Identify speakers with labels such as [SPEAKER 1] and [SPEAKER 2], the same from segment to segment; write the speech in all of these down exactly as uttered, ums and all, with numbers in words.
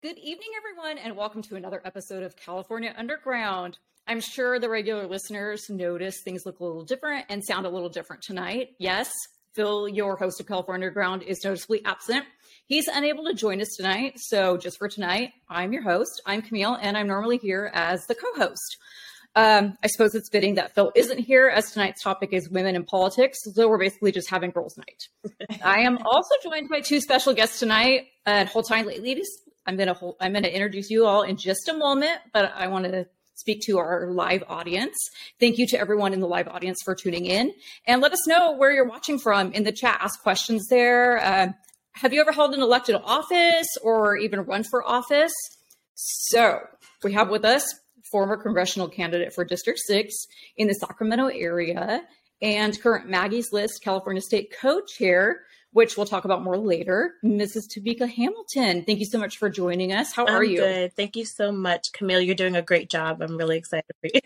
[SPEAKER 1] Good evening, everyone, and welcome to another episode of California Underground. I'm sure the regular listeners notice things look a little different and sound a little different tonight. Yes, Phil, your host of California Underground, is noticeably absent. He's unable to join us tonight, so just for tonight, I'm your host. I'm Camille, and I'm normally here as the co-host. Um, I suppose it's fitting that Phil isn't here, as tonight's topic is women in politics, so we're basically just having girls' night. I am also joined by two special guests tonight. And hold tight, ladies. I'm gonna hold, I'm gonna introduce you all in just a moment, but I wanted to speak to our live audience. Thank you to everyone in the live audience for tuning in, and let us know where you're watching from in the chat. Ask questions there. Uh, have you ever held an elected office or even run for office? So we have with us former congressional candidate for District six in the Sacramento area and current Maggie's List California State co-chair, which we'll talk about more later, Missus Tamika Hamilton. Thank you so much for joining us. How are
[SPEAKER 2] I'm
[SPEAKER 1] you?
[SPEAKER 2] Good. Thank you so much, Camille. You're doing a great job. I'm really excited for you.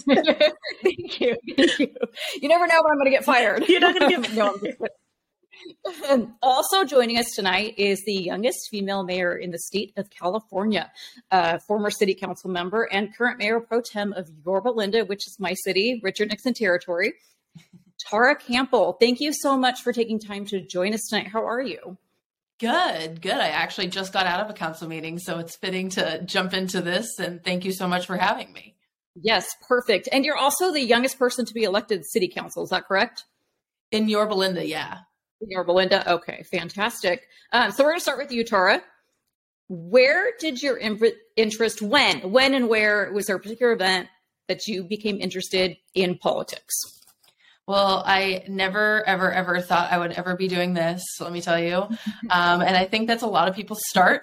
[SPEAKER 1] Thank you. Thank you. You never know when I'm going to get fired.
[SPEAKER 2] You're not going to get
[SPEAKER 1] no, I'm just kidding. Also joining us tonight is the youngest female mayor in the state of California, uh, former city council member and current mayor pro tem of Yorba Linda, which is my city, Richard Nixon territory, Tara Campbell. Thank you so much for taking time to join us tonight. How are you?
[SPEAKER 3] Good, good. I actually just got out of a council meeting, so it's fitting to jump into this, and thank you so much for having me.
[SPEAKER 1] Yes, perfect. And you're also the youngest person to be elected city council, is that correct?
[SPEAKER 3] In Yorba Linda, yeah.
[SPEAKER 1] In Yorba Linda, okay, fantastic. Um, so we're going to start with you, Tara. Where did your in- interest, when, when and where, was there a particular event that you became interested in politics?
[SPEAKER 3] Well, I never, ever, ever thought I would ever be doing this, let me tell you. Um, and I think that's a lot of people's start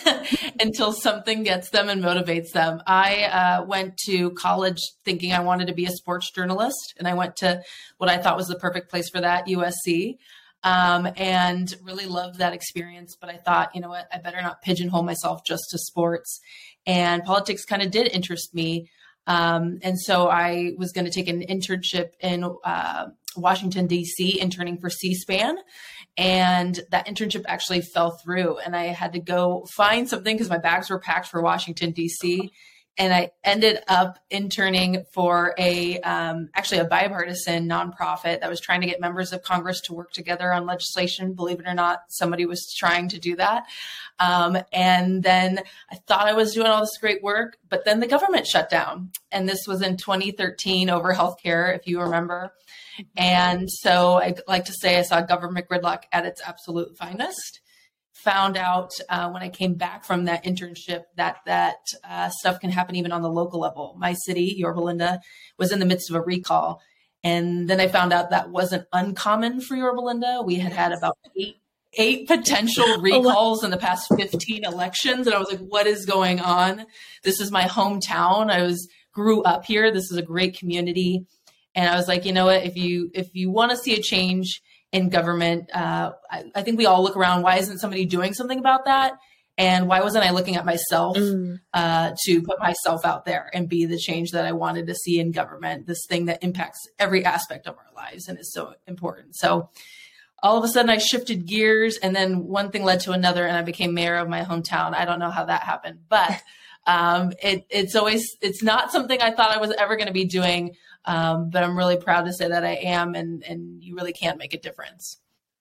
[SPEAKER 3] until something gets them and motivates them. I uh, went to college thinking I wanted to be a sports journalist, and I went to what I thought was the perfect place for that, U S C, um, and really loved that experience. But I thought, you know what, I better not pigeonhole myself just to sports. And politics kind of did interest me. Um, and so I was going to take an internship in uh, Washington, D C, interning for C-SPAN. And that internship actually fell through, and I had to go find something because my bags were packed for Washington, D C. And I ended up interning for a um, actually a bipartisan nonprofit that was trying to get members of Congress to work together on legislation. Believe it or not, somebody was trying to do that. Um, and then I thought I was doing all this great work, but then the government shut down. And this was in twenty thirteen over healthcare, if you remember. And so I like to say I saw government gridlock at its absolute finest. Found out uh, when I came back from that internship that that uh, stuff can happen even on the local level. My city, Yorba Linda, was in the midst of a recall. And then I found out that wasn't uncommon for Yorba Linda. We had had about eight, eight potential recalls in the past fifteen elections. And I was like, what is going on? This is my hometown. I was grew up here. This is a great community. And I was like, you know what, if you if you want to see a change in government, uh, I, I think we all look around. Why isn't somebody doing something about that? And why wasn't I looking at myself mm. uh, to put myself out there and be the change that I wanted to see in government, this thing that impacts every aspect of our lives and is so important. So all of a sudden I shifted gears, and then one thing led to another, and I became mayor of my hometown. I don't know how that happened, but um, it, it's always, it's not something I thought I was ever going to be doing. Um, but I'm really proud to say that I am, and, and you really can make a difference.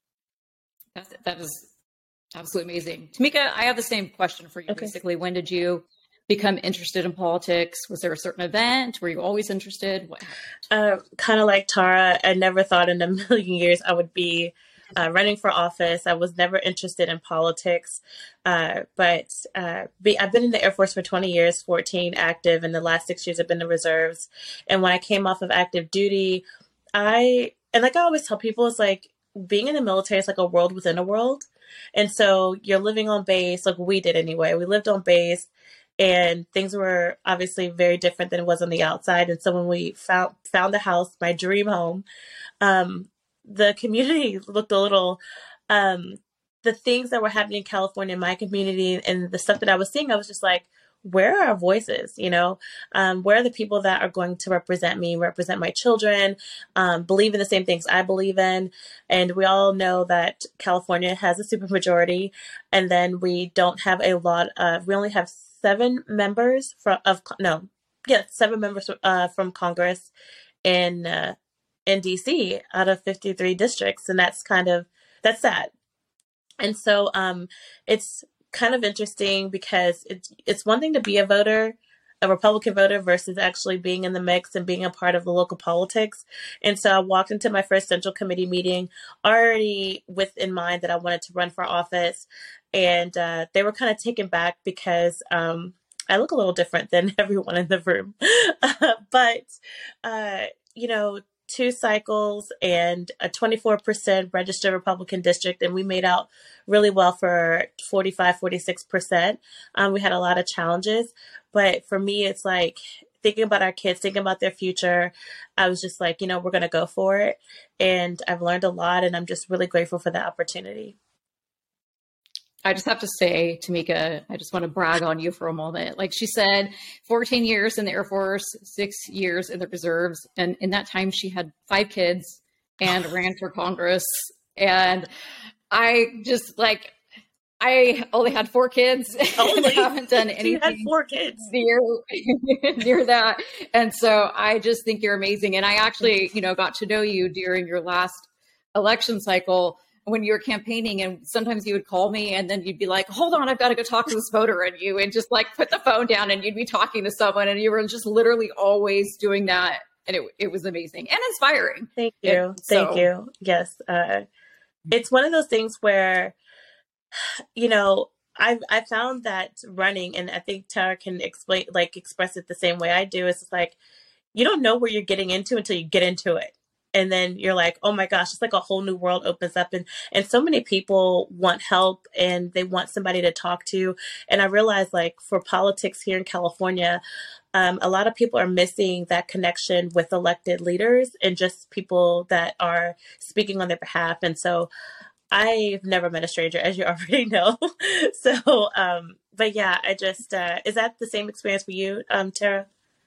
[SPEAKER 1] That's, that is absolutely amazing. Tamika, I have the same question for you. Okay. Basically, when did you become interested in politics? Was there a certain event? Were you always interested? What
[SPEAKER 2] happened? Uh, kind of like Tara, I never thought in a million years I would be Uh, running for office. I was never interested in politics, uh, but uh, be, I've been in the Air Force for twenty years, fourteen active, and the last six years I've been in the reserves. And when I came off of active duty, I, and like I always tell people, it's like being in the military is like a world within a world. And so you're living on base, like we did anyway. We lived on base, and things were obviously very different than it was on the outside. And so when we found found the house, my dream home, um, the community looked a little, um, the things that were happening in California, in my community, and the stuff that I was seeing, I was just like, where are our voices? You know, um, where are the people that are going to represent me, represent my children, um, believe in the same things I believe in? And we all know that California has a supermajority, and then we don't have a lot of, we only have seven members from, of, no, yeah, seven members uh, from Congress in, uh, in D C out of fifty-three districts. And that's kind of, that's sad. And so um, it's kind of interesting because it's it's one thing to be a voter, a Republican voter, versus actually being in the mix and being a part of the local politics. And so I walked into my first Central Committee meeting already with in mind that I wanted to run for office. And uh, they were kind of taken back because um, I look a little different than everyone in the room. but, uh, you know, two cycles and a twenty-four percent registered Republican district. And we made out really well for forty-five, forty-six percent. Um, we had a lot of challenges, but for me, it's like thinking about our kids, thinking about their future. I was just like, you know, we're going to go for it. And I've learned a lot, and I'm just really grateful for the opportunity.
[SPEAKER 1] I just have to say, Tamika, I just want to brag on you for a moment. Like she said, fourteen years in the Air Force, six years in the reserves. And in that time, she had five kids and ran for Congress. And I just like, I only had four kids and haven't done anything.
[SPEAKER 2] You had four kids.
[SPEAKER 1] Near, near that. And so I just think you're amazing. And I actually, you know, got to know you during your last election cycle when you were campaigning, and sometimes you would call me and then you'd be like, hold on, I've got to go talk to this voter. And you would just like put the phone down and you'd be talking to someone, and you were just literally always doing that. And it it was amazing and inspiring.
[SPEAKER 2] Thank you. And Thank so, you. Yes. Uh, it's one of those things where, you know, I've, I found that running, and I think Tara can explain, like express it the same way I do. It's like, you don't know where you're getting into until you get into it. And then you're like, oh my gosh, it's like a whole new world opens up. And, and so many people want help and they want somebody to talk to. And I realized, like, for politics here in California, um, a lot of people are missing that connection with elected leaders and just people that are speaking on their behalf. And so I've never met a stranger, as you already know. so, um, but yeah, I just, uh, is that the same experience for you, um, Tara?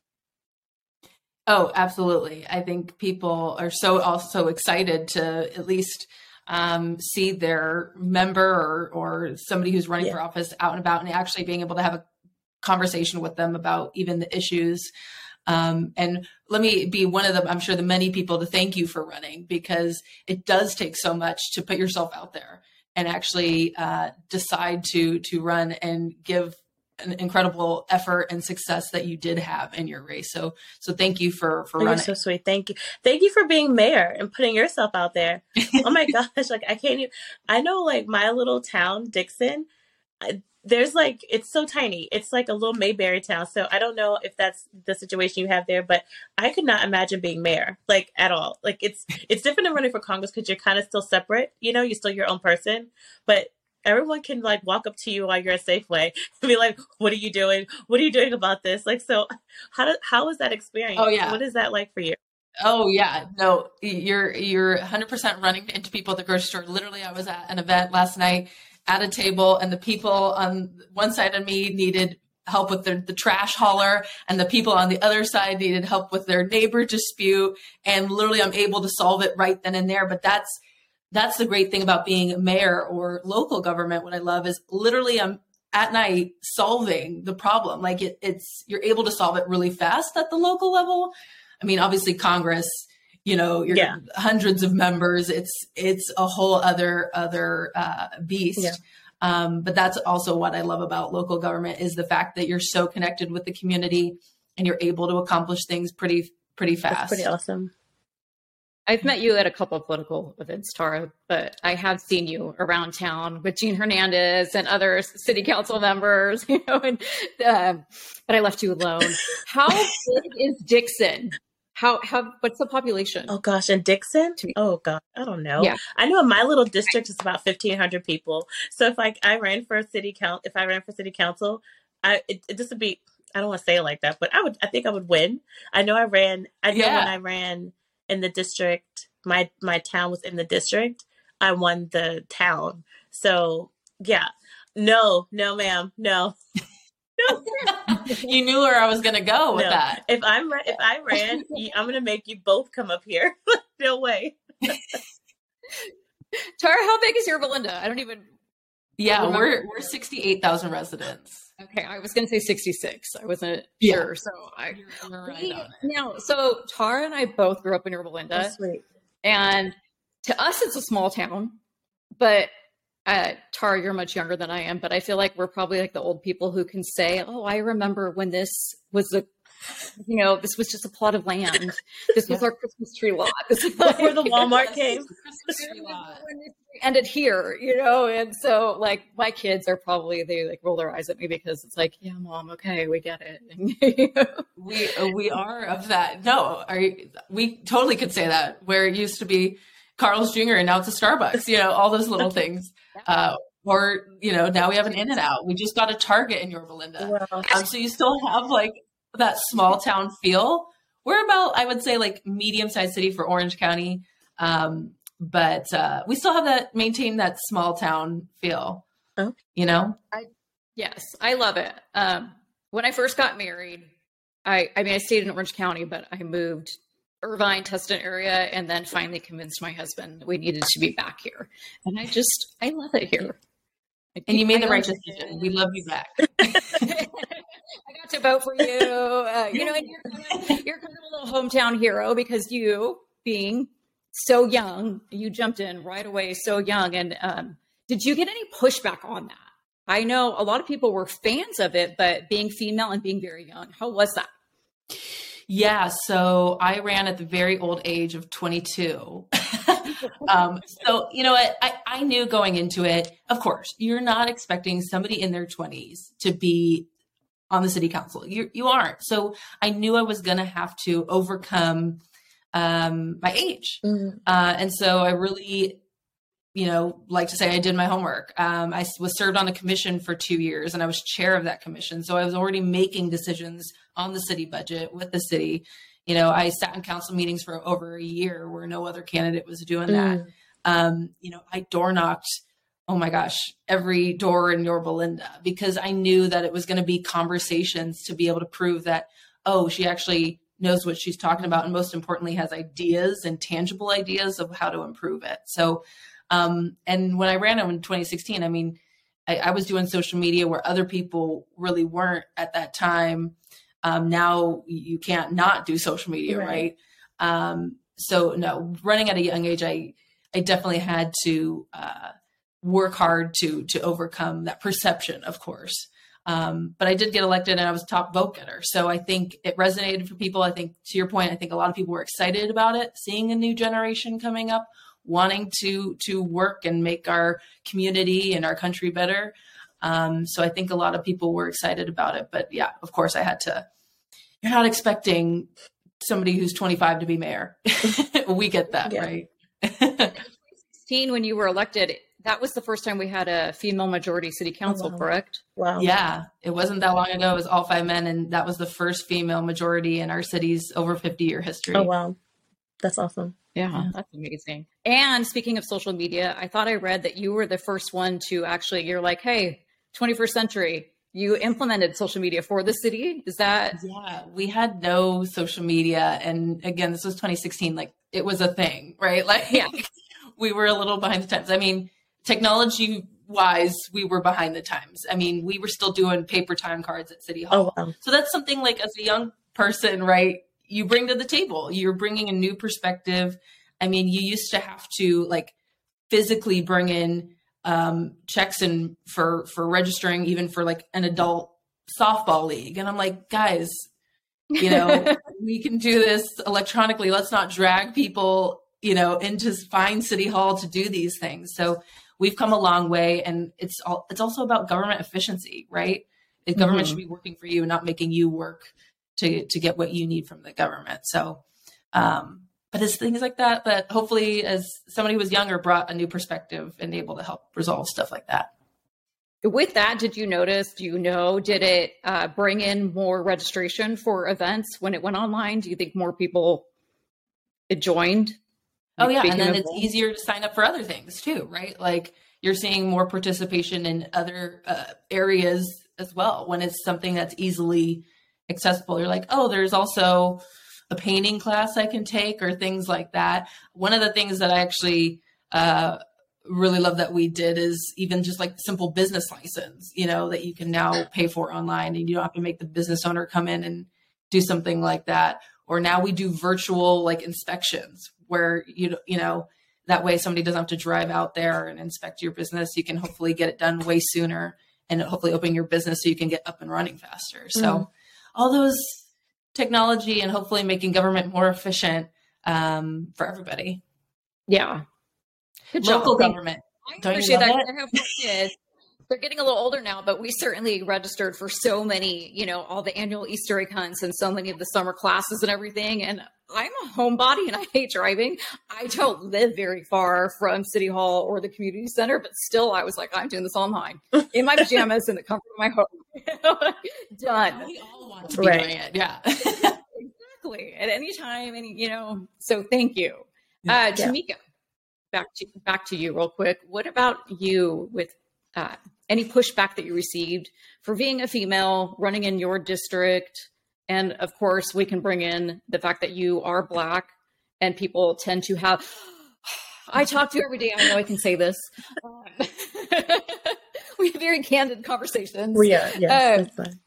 [SPEAKER 3] Oh, absolutely. I think people are so also excited to at least um, see their member or, or somebody who's running yeah. for office out and about, and actually being able to have a conversation with them about even the issues. Um, and let me be one of them, I'm sure the many people to thank you for running, because it does take so much to put yourself out there and actually uh, decide to to run and give an incredible effort and success that you did have in your race. So, so thank you for, for
[SPEAKER 2] You're
[SPEAKER 3] running.
[SPEAKER 2] so sweet. Thank you. Thank you for being mayor and putting yourself out there. Oh my gosh. Like I can't even, I know like my little town, Dixon, I, there's like, it's so tiny. It's like a little Mayberry town. So I don't know if that's the situation you have there, but I could not imagine being mayor, like at all. Like it's, it's different than running for Congress because you're kind of still separate, you know, you're still your own person, but everyone can like walk up to you while you're at Safeway and be like, what are you doing? What are you doing about this? Like, so how do, how was that experience?
[SPEAKER 3] Oh, yeah.
[SPEAKER 2] What is that like for you?
[SPEAKER 3] Oh yeah, no, you're, you're one hundred percent running into people at the grocery store. Literally, I was at an event last night at a table, and the people on one side of me needed help with their, the trash hauler, and the people on the other side needed help with their neighbor dispute. And literally I'm able to solve it right then and there. But that's, That's the great thing about being a mayor or local government. What I love is literally I'm at night solving the problem. Like it, it's, you're able to solve it really fast at the local level. I mean, obviously Congress, you know, you're yeah. hundreds of members. It's, it's a whole other, other uh, beast. Yeah. Um, but that's also what I love about local government is the fact that you're so connected with the community and you're able to accomplish things pretty, pretty fast.
[SPEAKER 2] That's pretty awesome.
[SPEAKER 1] I've met you at a couple of political events, Tara, but I have seen you around town with Jean Hernandez and other city council members, you know, and, um, but I left you alone. How big is Dixon? How, how, what's the population?
[SPEAKER 2] Oh gosh. And Dixon? Oh God, I don't know.
[SPEAKER 1] Yeah.
[SPEAKER 2] I know in my little district it's about fifteen hundred people. So if like I ran for city council, if I ran for city council, I, it, it just would be, I don't want to say it like that, but I would, I think I would win. I know I ran, I know
[SPEAKER 3] yeah.
[SPEAKER 2] when I ran in the district, my my town was in the district, I won the town. So yeah, no, no, ma'am, no, no.
[SPEAKER 3] You knew where I was going to go with
[SPEAKER 2] No.
[SPEAKER 3] that.
[SPEAKER 2] If I'm ra- if I ran, you, I'm gonna make you both come up here. No way.
[SPEAKER 1] Tara, how big is your Belinda? I don't even.
[SPEAKER 3] Yeah,
[SPEAKER 1] remember.
[SPEAKER 3] we're we're sixty-eight thousand residents.
[SPEAKER 1] Okay, I was going to say sixty-six. I wasn't
[SPEAKER 3] Yeah.
[SPEAKER 1] sure. So I.
[SPEAKER 3] You're, you're right
[SPEAKER 1] We-
[SPEAKER 3] on it.
[SPEAKER 1] now, so Tara and I both grew up in Yorba
[SPEAKER 2] Oh,
[SPEAKER 1] Linda,
[SPEAKER 2] sweet.
[SPEAKER 1] and to us, it's a small town. But uh, Tara, you're much younger than I am, but I feel like we're probably like the old people who can say, "Oh, I remember when this was a, you know, this was just a plot of land. This was our Christmas tree lot. This is
[SPEAKER 2] Before the
[SPEAKER 1] like-
[SPEAKER 2] Walmart came.
[SPEAKER 3] Christmas tree lot.
[SPEAKER 1] when this ended here, you know." And so, like, my kids are probably they like roll their eyes at me because it's like, "Yeah, Mom, okay, we get it."
[SPEAKER 3] We we are of that. No, are you, we totally could say that. Where it used to be Carl's Junior and now it's a Starbucks. You know, all those little things. Uh, or you know, now we have an In-N-Out. We just got a Target in Yorba Linda.
[SPEAKER 2] Wow.
[SPEAKER 3] Um, so you still have like that small town feel. We're about, I would say, like medium-sized city for Orange County, um, but uh, we still have that maintain that small town feel.
[SPEAKER 2] Oh.
[SPEAKER 3] You know,
[SPEAKER 1] Yes, I love it. Um, when I first got married, I, I mean, I stayed in Orange County, but I moved Irvine, Tustin area, and then finally convinced my husband we needed to be back here. And I just, I love it here. I
[SPEAKER 3] and you
[SPEAKER 1] keep
[SPEAKER 3] made
[SPEAKER 1] my
[SPEAKER 3] the right
[SPEAKER 1] own-
[SPEAKER 3] decision. We love you back.
[SPEAKER 1] I got to vote for you. Uh, you know, and you're kind, of, you're kind of a little hometown hero because you, being so young, you jumped in right away so young. And um, did you get any pushback on that? I know a lot of people were fans of it, but being female and being very young, how was that?
[SPEAKER 3] Yeah, so I ran at the very old age of twenty-two. um, so, you know what? I, I knew going into it, of course, you're not expecting somebody in their twenties to be on the city council. You, you aren't. So I knew I was going to have to overcome um, my age.
[SPEAKER 2] Mhm.
[SPEAKER 3] Uh, and so I really, you know, like to say I did my homework. Um, I was served on a commission for two years and I was chair of that commission. So I was already making decisions on the city budget with the city. You know, I sat in council meetings for over a year where no other candidate was doing that.
[SPEAKER 2] Mm.
[SPEAKER 3] Um, you know, I door knocked, oh my gosh, every door in Yorba Linda because I knew that it was going to be conversations to be able to prove that, oh, she actually knows what she's talking about. And most importantly, has ideas and tangible ideas of how to improve it. So, um, and when I ran in twenty sixteen, I mean, I, I was doing social media where other people really weren't at that time. Um, now you can't not do social media, right?
[SPEAKER 2] Right.
[SPEAKER 3] Um, so no, running at a young age, I, I definitely had to, uh, work hard to, to overcome that perception, of course. Um, but I did get elected and I was top vote getter. So I think it resonated for people. I think to your point, I think a lot of people were excited about it, seeing a new generation coming up, wanting to, to work and make our community and our country better. Um, so I think a lot of people were excited about it, but yeah, of course I had to, you're not expecting somebody who's twenty-five to be mayor. We get that,
[SPEAKER 2] Yeah.
[SPEAKER 3] right?
[SPEAKER 1] twenty sixteen, when you were elected, that was the first time we had a female majority city council,
[SPEAKER 2] wow.
[SPEAKER 1] correct?
[SPEAKER 2] Wow.
[SPEAKER 3] Yeah, it wasn't that long ago. It was all five men, and that was the first female majority in our city's over fifty year history.
[SPEAKER 2] Oh, wow. That's awesome.
[SPEAKER 1] Yeah,
[SPEAKER 3] Yeah.
[SPEAKER 1] that's amazing. And speaking of social media, I thought I read that you were the first one to actually, you're like, hey, twenty-first century, you implemented social media for the city. Is that?
[SPEAKER 3] Yeah, we had no social media. And again, this was twenty sixteen. Like it was a thing, right? Like
[SPEAKER 1] Yeah.
[SPEAKER 3] we were a little behind the times. I mean, technology wise, we were behind the times. I mean, we were still doing paper time cards at City Hall.
[SPEAKER 2] Oh, wow.
[SPEAKER 3] So that's something like as a young person, right? You bring to the table, you're bringing a new perspective. I mean, you used to have to like physically bring in um, checks and for, for registering, even for like an adult softball league. And I'm like, guys, you know, we can do this electronically. Let's not drag people, you know, into fine City Hall to do these things. So we've come a long way, and it's all, it's also about government efficiency, right? The government
[SPEAKER 1] Mhm.
[SPEAKER 3] should be working for you, not making you work to, to get what you need from the government. So, um, but it's things like that, that hopefully as somebody who was younger brought a new perspective and able to help resolve stuff like that.
[SPEAKER 1] With that, did you notice, do you know, did it uh, bring in more registration for events when it went online? Do you think more people joined?
[SPEAKER 3] Oh yeah. And
[SPEAKER 1] Speaking
[SPEAKER 3] then
[SPEAKER 1] of
[SPEAKER 3] it's
[SPEAKER 1] that.
[SPEAKER 3] easier to sign up for other things too, right? Like you're seeing more participation in other uh, areas as well. When it's something that's easily accessible, you're like, oh, there's also a painting class I can take or things like that. One of the things that I actually uh, really love that we did is even just like simple business license, you know, that you can now pay for online and you don't have to make the business owner come in and do something like that. Or now we do virtual like inspections where, you you know, that way somebody doesn't have to drive out there and inspect your business. You can hopefully get it done way sooner and hopefully open your business so you can get up and running faster. So mm. all those technology and hopefully making government more efficient um, for everybody.
[SPEAKER 1] Yeah.
[SPEAKER 3] Good Local job. Government.
[SPEAKER 1] I Don't appreciate that. I have four kids. They're getting a little older now, but we certainly registered for so many, you know, all the annual Easter egg hunts and so many of the summer classes and everything. And I'm a homebody and I hate driving. I don't live very far from City Hall or the community center, but still I was like, I'm doing this online in my pajamas in the comfort of my home. Done.
[SPEAKER 3] We all want to be right. doing it. Yeah.
[SPEAKER 1] Exactly. At any time. And, you know, so thank you. Uh, Tamika, yeah. back to, back to you real quick. What about you with uh, any pushback that you received for being a female running in your district? And of course, we can bring in the fact that you are Black and people tend to have, I talk to you every day. I know I can say this. Um, we have very candid conversations.
[SPEAKER 2] We are, yes, um, that's fine.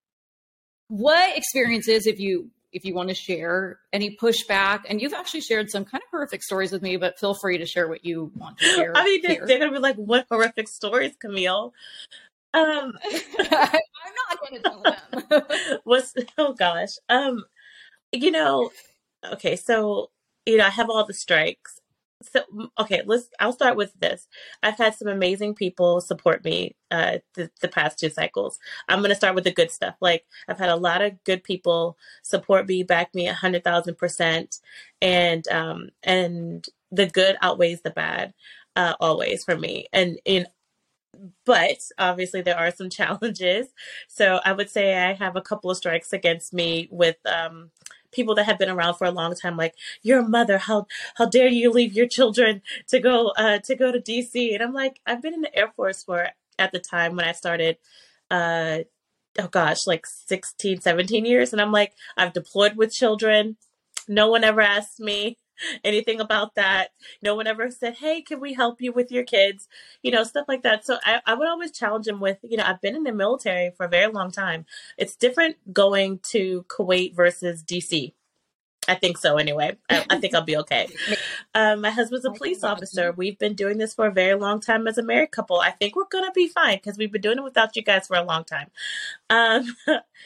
[SPEAKER 1] What experiences, if you if you want to share any pushback, and you've actually shared some kind of horrific stories with me, but feel free to share what you want to share.
[SPEAKER 2] I mean, they're, they're going to be like, what horrific stories, Camille? Um,
[SPEAKER 1] I'm not going to tell them.
[SPEAKER 2] What's, oh gosh. Um, you know, okay. So, you know, I have all the strikes. So, okay, let's, I'll start with this. I've had some amazing people support me, uh, the, the past two cycles. I'm going to start with the good stuff. Like I've had a lot of good people support me, back me a hundred thousand percent. And, um, and the good outweighs the bad, uh, always for me. And in, But obviously there are some challenges. So I would say I have a couple of strikes against me with um, people that have been around for a long time. Like, you're a mother. How how dare you leave your children to go uh, to go to D C? And I'm like, I've been in the Air Force for, at the time when I started, uh, oh gosh, like sixteen, seventeen years. And I'm like, I've deployed with children. No one ever asked me anything about that. No one ever said, hey, can we help you with your kids? You know, stuff like that. So I, I would always challenge him with, you know, I've been in the military for a very long time. It's different going to Kuwait versus D C. I think so anyway. I, I think I'll be okay. Um, my husband's a police officer. We've been doing this for a very long time as a married couple. I think we're going to be fine because we've been doing it without you guys for a long time. Um,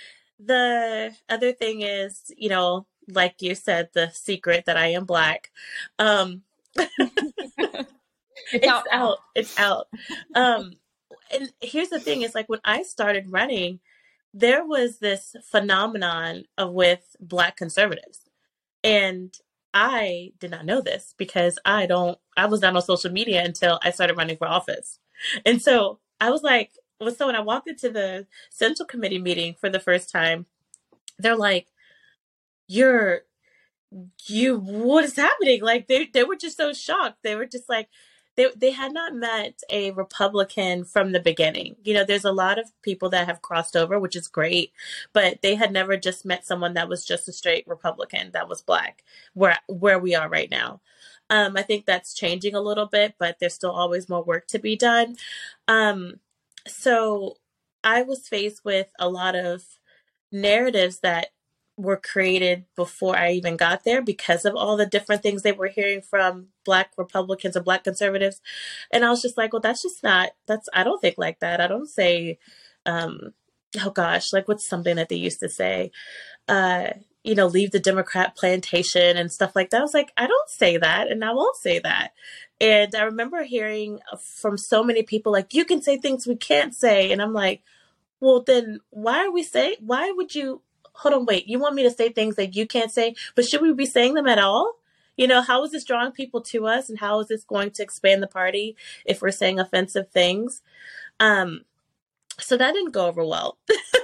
[SPEAKER 2] the other thing is, you know, like you said, the secret that I am Black. Um, it's, it's out. out. It's out. Um, and here's the thing: is like when I started running, there was this phenomenon of with Black conservatives, and I did not know this because I don't. I was not on social media until I started running for office, and so I was like, well, so when I walked into the Central Committee meeting for the first time, they're like, you're, you, what is happening? Like they, they were just so shocked. They were just like, they, they had not met a Republican from the beginning. You know, there's a lot of people that have crossed over, which is great, but they had never just met someone that was just a straight Republican that was Black, where, where we are right now. Um, I think that's changing a little bit, but there's still always more work to be done. Um, so I was faced with a lot of narratives that were created before I even got there because of all the different things they were hearing from Black Republicans or Black conservatives. And I was just like, well, that's just not, that's, I don't think like that. I don't say, um, oh gosh, like what's something that they used to say, uh, you know, leave the Democrat plantation and stuff like that. I was like, I don't say that and I won't say that. And I remember hearing from so many people like, you can say things we can't say. And I'm like, well, then why are we saying, why would you, hold on, wait, you want me to say things that you can't say, but should we be saying them at all? You know, how is this drawing people to us? And how is this going to expand the party if we're saying offensive things? Um, so that didn't go over well.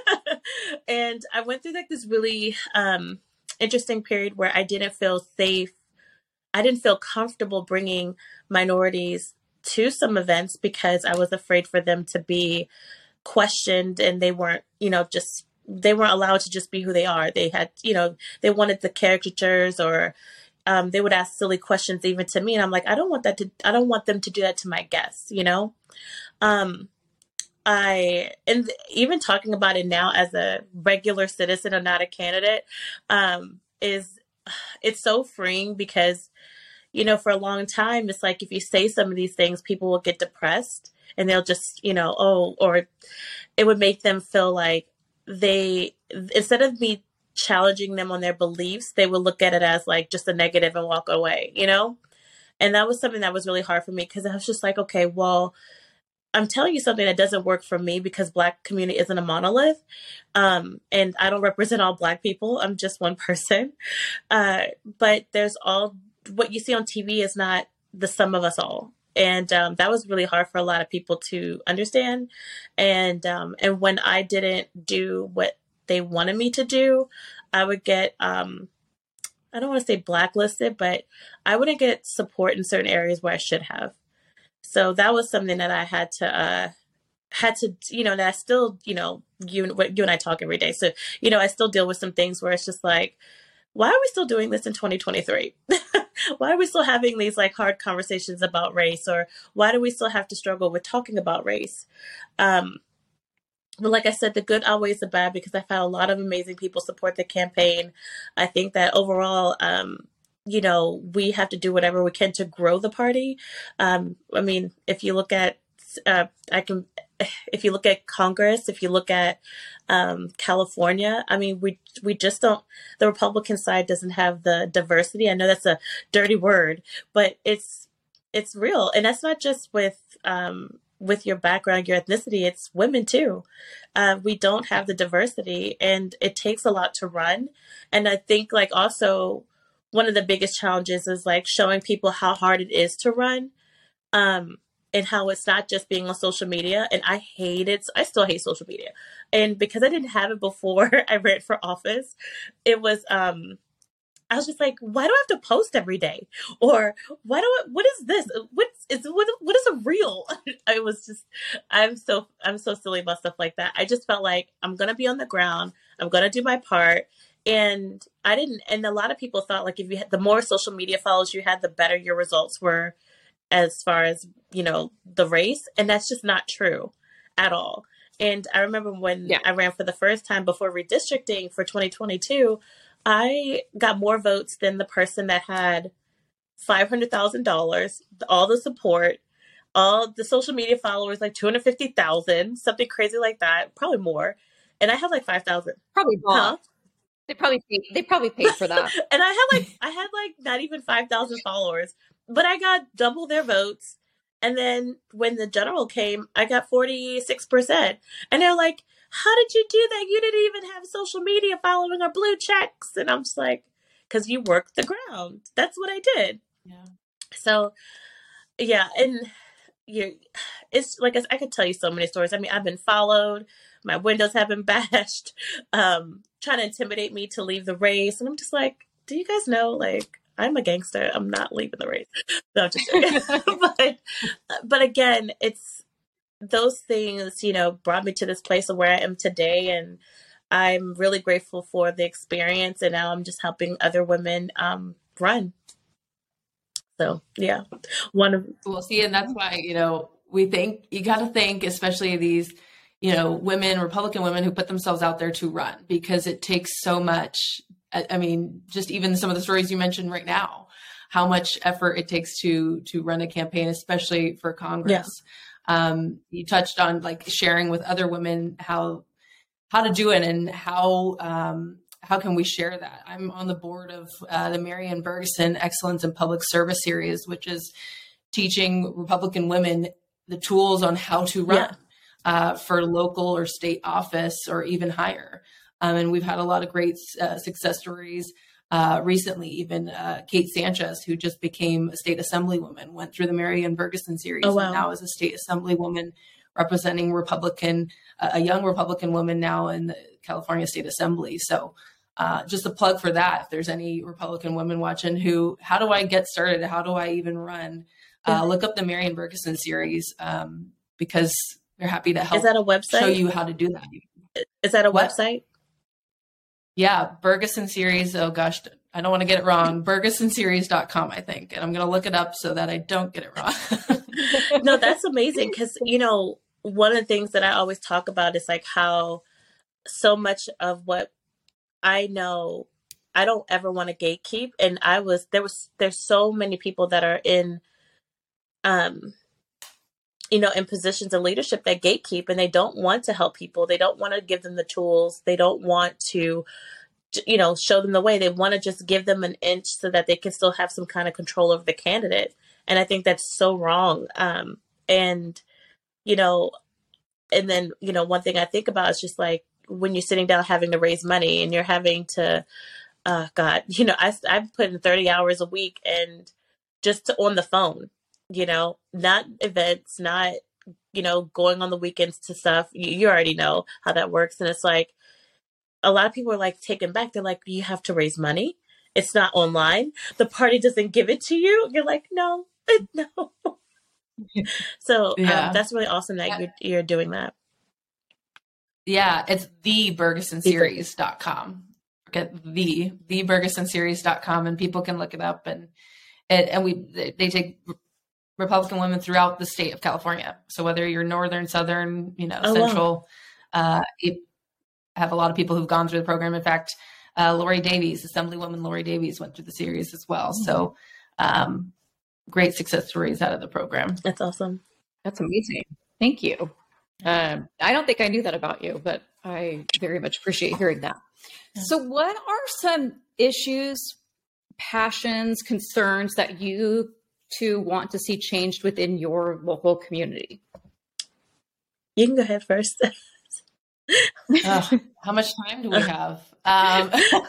[SPEAKER 2] And I went through like this really um, interesting period where I didn't feel safe. I didn't feel comfortable bringing minorities to some events because I was afraid for them to be questioned, and they weren't, you know, just, they weren't allowed to just be who they are. They had, you know, they wanted the caricatures, or um, they would ask silly questions even to me. And I'm like, I don't want that to, I don't want them to do that to my guests, you know? Um, I, and even talking about it now as a regular citizen or not a candidate, um, is, it's so freeing, because, you know, for a long time, it's like, if you say some of these things, people will get depressed, and they'll just, you know, oh, or it would make them feel like they, instead of me challenging them on their beliefs, they would look at it as like just a negative and walk away, you know? And that was something that was really hard for me, because I was just like, okay, well, I'm telling you something that doesn't work for me, because Black community isn't a monolith. Um, and I don't represent all Black people. I'm just one person. Uh, but there's all, what you see on T V is not the sum of us all. And um, that was really hard for a lot of people to understand. And um, and when I didn't do what they wanted me to do, I would get, um, I don't want to say blacklisted, but I wouldn't get support in certain areas where I should have. So that was something that I had to, uh, had to, you know, that I still, you know, you, you and I talk every day. So, you know, I still deal with some things where it's just like, why are we still doing this in twenty twenty-three? Why are we still having these like hard conversations about race? Or why do we still have to struggle with talking about race? Um, but like I said, the good outweighs the bad, because I found a lot of amazing people support the campaign. I think that overall, um, you know, we have to do whatever we can to grow the party. Um, I mean, if you look at, uh, I can, if you look at Congress, if you look at um, California, I mean, we we just don't, the Republican side doesn't have the diversity. I know that's a dirty word, but it's it's real. And that's not just with um, with your background, your ethnicity, it's women too. Uh, we don't have the diversity, and it takes a lot to run. And I think like also, one of the biggest challenges is like showing people how hard it is to run, um, and how it's not just being on social media. And I hate it. I still hate social media. And because I didn't have it before I ran for office, it was, um, I was just like, why do I have to post every day? Or why do I, what is this? What is, what, what is a reel? I was just, I'm so, I'm so silly about stuff like that. I just felt like I'm going to be on the ground. I'm going to do my part. And I didn't, and a lot of people thought like if you had, the more social media followers you had, the better your results were as far as, you know, the race. And that's just not true at all. And I remember when yeah. I ran for the first time before redistricting for twenty twenty-two, I got more votes than the person that had five hundred thousand dollars, all the support, all the social media followers, like two hundred fifty thousand, something crazy like that, probably more. And I had like five thousand.
[SPEAKER 1] Probably more. Huh? They probably paid, they probably paid for that.
[SPEAKER 2] And I had like I had like not even five thousand followers, but I got double their votes. And then when the general came, I got forty-six percent. And they're like, how did you do that? You didn't even have social media following or blue checks. And I'm just like, because you worked the ground. That's what I did.
[SPEAKER 3] Yeah.
[SPEAKER 2] So, yeah. And you, it's like, I could tell you so many stories. I mean, I've been followed. My windows have been bashed, um, trying to intimidate me to leave the race. And I'm just like, do you guys know, like, I'm a gangster. I'm not leaving the race. No, I'm just kidding. but, but again, it's those things, you know, brought me to this place of where I am today. And I'm really grateful for the experience. And now I'm just helping other women um, run. So, yeah. One of
[SPEAKER 3] Well, see, and that's why, you know, we think you got to think, especially these, you know, women, Republican women who put themselves out there to run, because it takes so much. I mean, just even some of the stories you mentioned right now, how much effort it takes to to run a campaign, especially for Congress. Yeah. Um, you touched on like sharing with other women how how to do it and how um, how can we share that. I'm on the board of uh, the Marian Bergeson Excellence in Public Service series, which is teaching Republican women the tools on how to run yeah. uh, for local or state office or even higher. Um, and we've had a lot of great uh, success stories uh, recently. Even uh, Kate Sanchez, who just became a state assemblywoman, went through the Marian Bergeson series, oh, wow. and now is a state assemblywoman representing Republican, uh, a young Republican woman now in the California State Assembly. So uh, just a plug for that. If there's any Republican women watching who, how do I get started? How do I even run? Uh, look up the Marian Bergeson series um, because we're happy to help.
[SPEAKER 2] Is that a website?
[SPEAKER 3] Show you how to do that.
[SPEAKER 2] Is that a
[SPEAKER 3] What?
[SPEAKER 2] website?
[SPEAKER 3] Yeah, Bergeson Series. Oh gosh, I don't want to get it wrong. Bergeson Series dot com, I think. And I'm going to look it up so that I don't get it wrong.
[SPEAKER 2] No, that's amazing. Because, you know, one of the things that I always talk about is like how so much of what I know, I don't ever want to gatekeep. And I was, there was, there's so many people that are in, um, you know, in positions of leadership that gatekeep, and they don't want to help people. They don't want to give them the tools. They don't want to, you know, show them the way. They want to just give them an inch so that they can still have some kind of control over the candidate. And I think that's so wrong. Um, and, you know, and then, you know, one thing I think about is just like when you're sitting down having to raise money and you're having to, uh, God, you know, I, I've put in thirty hours a week and just to, on the phone, you know, not events, not, you know, going on the weekends to stuff. You, you already know how that works. And it's like, a lot of people are like taken back. They're like, you have to raise money. It's not online. The party doesn't give it to you. You're like, no, no. So
[SPEAKER 3] Yeah.
[SPEAKER 2] um, that's really awesome that
[SPEAKER 3] Yeah.
[SPEAKER 2] you're, you're doing that.
[SPEAKER 3] Yeah, it's the Bergeson Series dot com. Get the the Bergeson Series dot com, and people can look it up. And it, and we they, they take Republican women throughout the state of California. So whether you're northern, southern, you know,
[SPEAKER 2] Oh, wow.
[SPEAKER 3] central, uh, you have a lot of people who've gone through the program. In fact, uh, Lori Davies, Assemblywoman Lori Davies, went through the series as well. So um, great success stories out of the program.
[SPEAKER 2] That's awesome.
[SPEAKER 1] That's amazing. Thank you. Um, I don't think I knew that about you, but I very much appreciate hearing that. So what are some issues, passions, concerns that you two want to see changed within your local community?
[SPEAKER 2] You can go ahead first.
[SPEAKER 3] Ugh, how much time do we have? Um,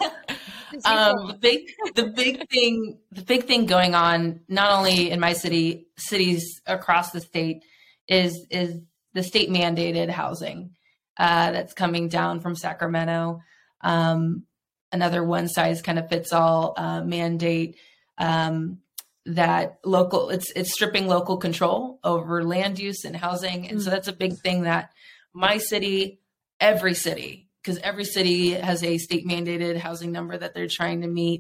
[SPEAKER 3] um, the big, the big thing, the big thing going on, not only in my city, cities across the state, is is the state mandated housing uh, that's coming down from Sacramento. Um, another one size kind of fits all uh, mandate um, that local, it's it's stripping local control over land use and housing, and so that's a big thing that my city, every city, because every city has a state mandated housing number that they're trying to meet.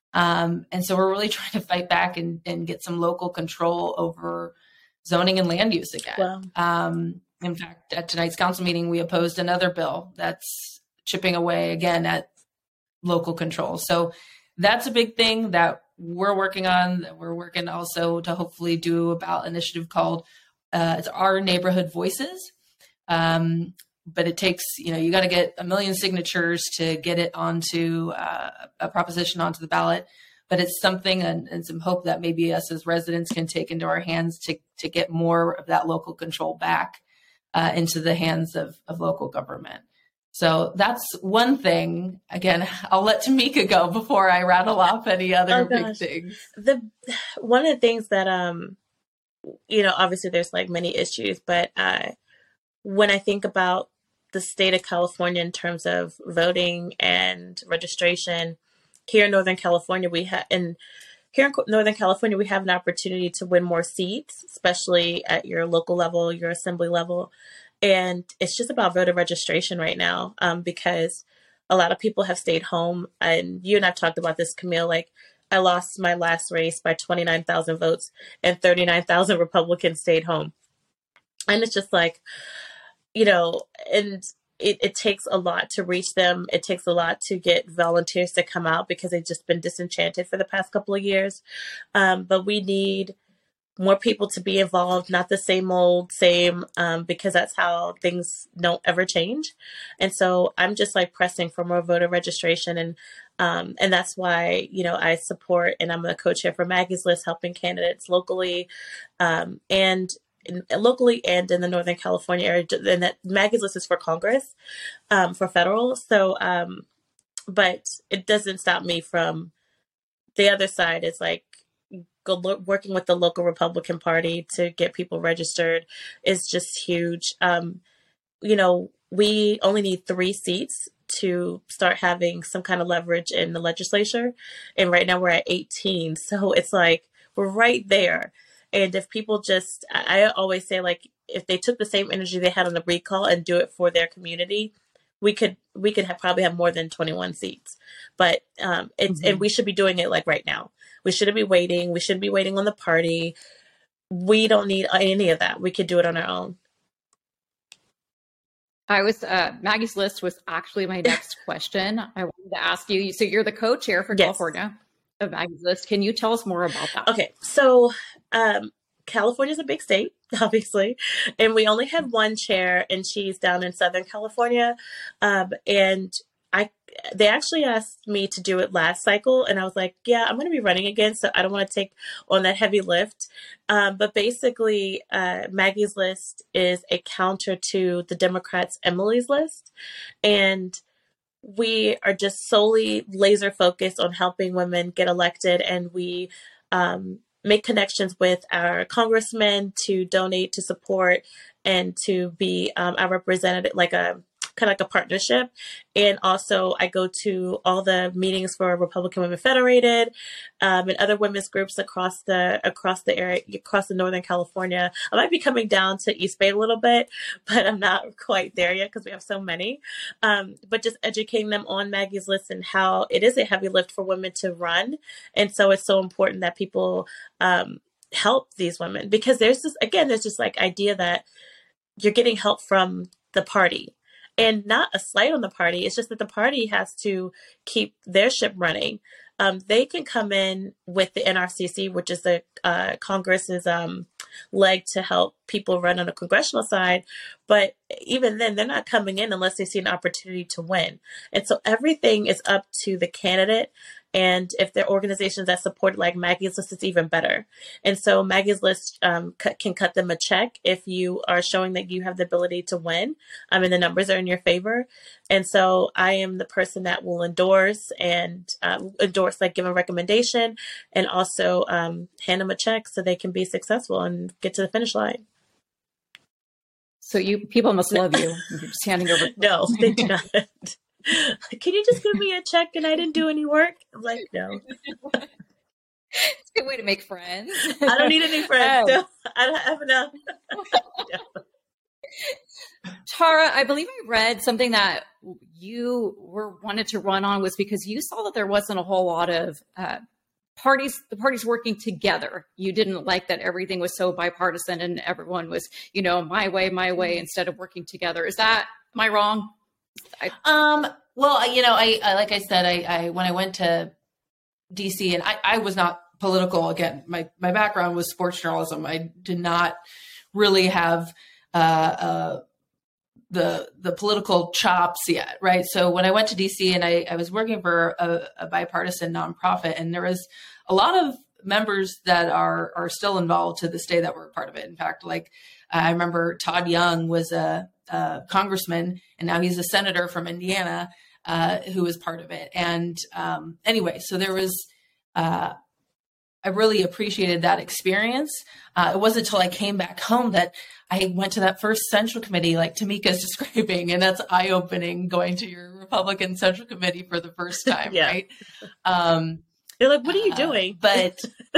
[SPEAKER 3] Um, and so we're really trying to fight back and, and get some local control over zoning and land use again.
[SPEAKER 2] Wow.
[SPEAKER 3] Um, in fact, at tonight's council meeting, we opposed another bill that's chipping away again at local control. So that's a big thing that we're working on, that we're working also to hopefully do a ballot initiative called uh, it's Our Neighborhood Voices. Um, but it takes, you know, you got to get a million signatures to get it onto uh, a proposition onto the ballot. But it's something and, and some hope that maybe us as residents can take into our hands to to get more of that local control back uh, into the hands of, of local government. So that's one thing. Again, I'll let Tamika go before I rattle off any other
[SPEAKER 2] Oh,
[SPEAKER 3] big
[SPEAKER 2] gosh.
[SPEAKER 3] things.
[SPEAKER 2] The one of the things that um you know, obviously there's like many issues, but uh when I think about the state of California in terms of voting and registration, here in Northern California, we have, and here in Northern California, we have an opportunity to win more seats, especially at your local level, your assembly level. And it's just about voter registration right now, um, because a lot of people have stayed home. And you and I've talked about this, Camille, like I lost my last race by twenty-nine thousand votes and thirty-nine thousand Republicans stayed home. And it's just like, you know, and it, it takes a lot to reach them. It takes a lot to get volunteers to come out because they've just been disenchanted for the past couple of years. Um, but we need more people to be involved, not the same old same, um, because that's how things don't ever change. And so I'm just like pressing for more voter registration. And um, and that's why, you know, I support, and I'm a co-chair for Maggie's List, helping candidates locally um, and In, locally and in the Northern California area, and that Maggie's List is for Congress, um, for federal. So, um, but it doesn't stop me from the other side. It's like go lo- working with the local Republican Party to get people registered is just huge. Um, you know, we only need three seats to start having some kind of leverage in the legislature, and right now we're at eighteen. So it's like we're right there. And if people just, I I always say, like, if they took the same energy they had on the recall and do it for their community, we could we could have probably have more than twenty-one seats. But um, it's
[SPEAKER 1] Mhm.
[SPEAKER 2] and we should be doing it like right now. We shouldn't be waiting. We shouldn't be waiting on the party. We don't need any of that. We could do it on our own.
[SPEAKER 1] I was uh, Maggie's List was actually my next question. I wanted to ask you. So you're the co-chair for
[SPEAKER 2] Yes.
[SPEAKER 1] California of Maggie's List. Can you tell us more about that?
[SPEAKER 2] Okay, so um, California is a big state, obviously, and we only had one chair, and she's down in Southern California. Um, and I, they actually asked me to do it last cycle, and I was like, "Yeah, I'm going to be running again, so I don't want to take on that heavy lift." Um, but basically, uh, Maggie's List is a counter to the Democrats' Emily's List, and we are just solely laser focused on helping women get elected, and we um, make connections with our congressmen to donate, to support, and to be um, our representative, like a kind of like a partnership. And also, I go to all the meetings for Republican Women Federated um, and other women's groups across the across the area, across the Northern California. I might be coming down to East Bay a little bit, but I'm not quite there yet because we have so many. Um, but just educating them on Maggie's List and how it is a heavy lift for women to run, and so it's so important that people um, help these women, because there's this again, there's this like idea that you're getting help from the party. And not a slight on the party. It's just that the party has to keep their ship running. Um, they can come in with the N R C C, which is the uh, Congress's um, leg to help people run on the congressional side. But even then, they're not coming in unless they see an opportunity to win. And so everything is up to the candidate. And if there are organizations that support, like Maggie's List, it's even better. And so Maggie's List um, c- can cut them a check if you are showing that you have the ability to win. I mean, the numbers are in your favor. And so I am the person that will endorse and uh, endorse, like give a recommendation, and also um, hand them a check so they can be successful and get to the finish line.
[SPEAKER 1] So you people must love you. You're just handing over.
[SPEAKER 2] No, they do not. Can you just give me a check and I didn't do any work? I'm like, no.
[SPEAKER 1] It's a good way to make friends.
[SPEAKER 2] I don't need any friends.
[SPEAKER 1] Oh.
[SPEAKER 2] No, I don't have enough. No.
[SPEAKER 1] Tara, I believe I read something that you were wanted to run on was because you saw that there wasn't a whole lot of uh, parties, the parties working together. You didn't like that everything was so bipartisan and everyone was, you know, my way, my way, instead of working together. Is that, am I wrong?
[SPEAKER 3] I, um, well, you know, I, I like I said, I, I when I went to D C, and I, I was not political. Again, my my background was sports journalism. I did not really have uh, uh, the the political chops yet, right? So when I went to D C and I, I was working for a, a bipartisan nonprofit, and there was a lot of members that are are still involved to this day that were part of it. In fact, like I remember Todd Young was a Uh, congressman, and now he's a senator from Indiana uh, who was part of it. And um, anyway, so there was, uh, I really appreciated that experience. Uh, it wasn't until I came back home that I went to that first Central Committee, like Tamika's describing, and that's eye-opening, going to your Republican Central Committee for the first time,
[SPEAKER 2] Yeah.
[SPEAKER 3] right? Um,
[SPEAKER 2] They're like, what are you doing?
[SPEAKER 3] Uh, but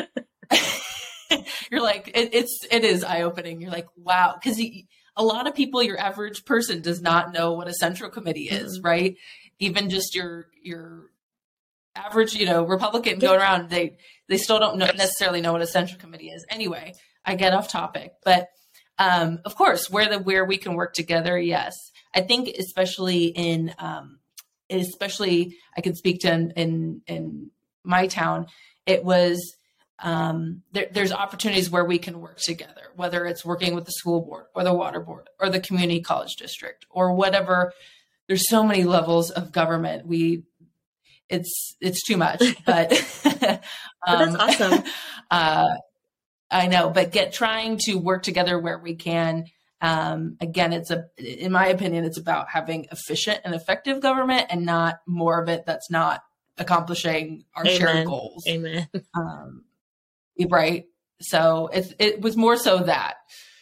[SPEAKER 3] you're like, it, it's, it is eye-opening. You're like, wow. Because a lot of people, your average person does not know what a Central Committee is, mm-hmm. right? Even just your your average, you know, Republican going around, they they still don't know, necessarily know what a Central Committee is. Anyway, I get off topic, but um, of course, where the where we can work together, yes. I think especially in um, especially I can speak to in in, in my town, it was. Um, there, there's opportunities where we can work together, whether it's working with the school board or the water board or the community college district or whatever. There's so many levels of government. We, it's, it's too much, but,
[SPEAKER 2] um, that's awesome.
[SPEAKER 3] uh, I know, but get trying to work together where we can. Um, again, it's a, in my opinion, it's about having efficient and effective government and not more of it that's not accomplishing our
[SPEAKER 2] Amen.
[SPEAKER 3] shared goals.
[SPEAKER 2] Amen.
[SPEAKER 3] Um, Right. So it it was more so that.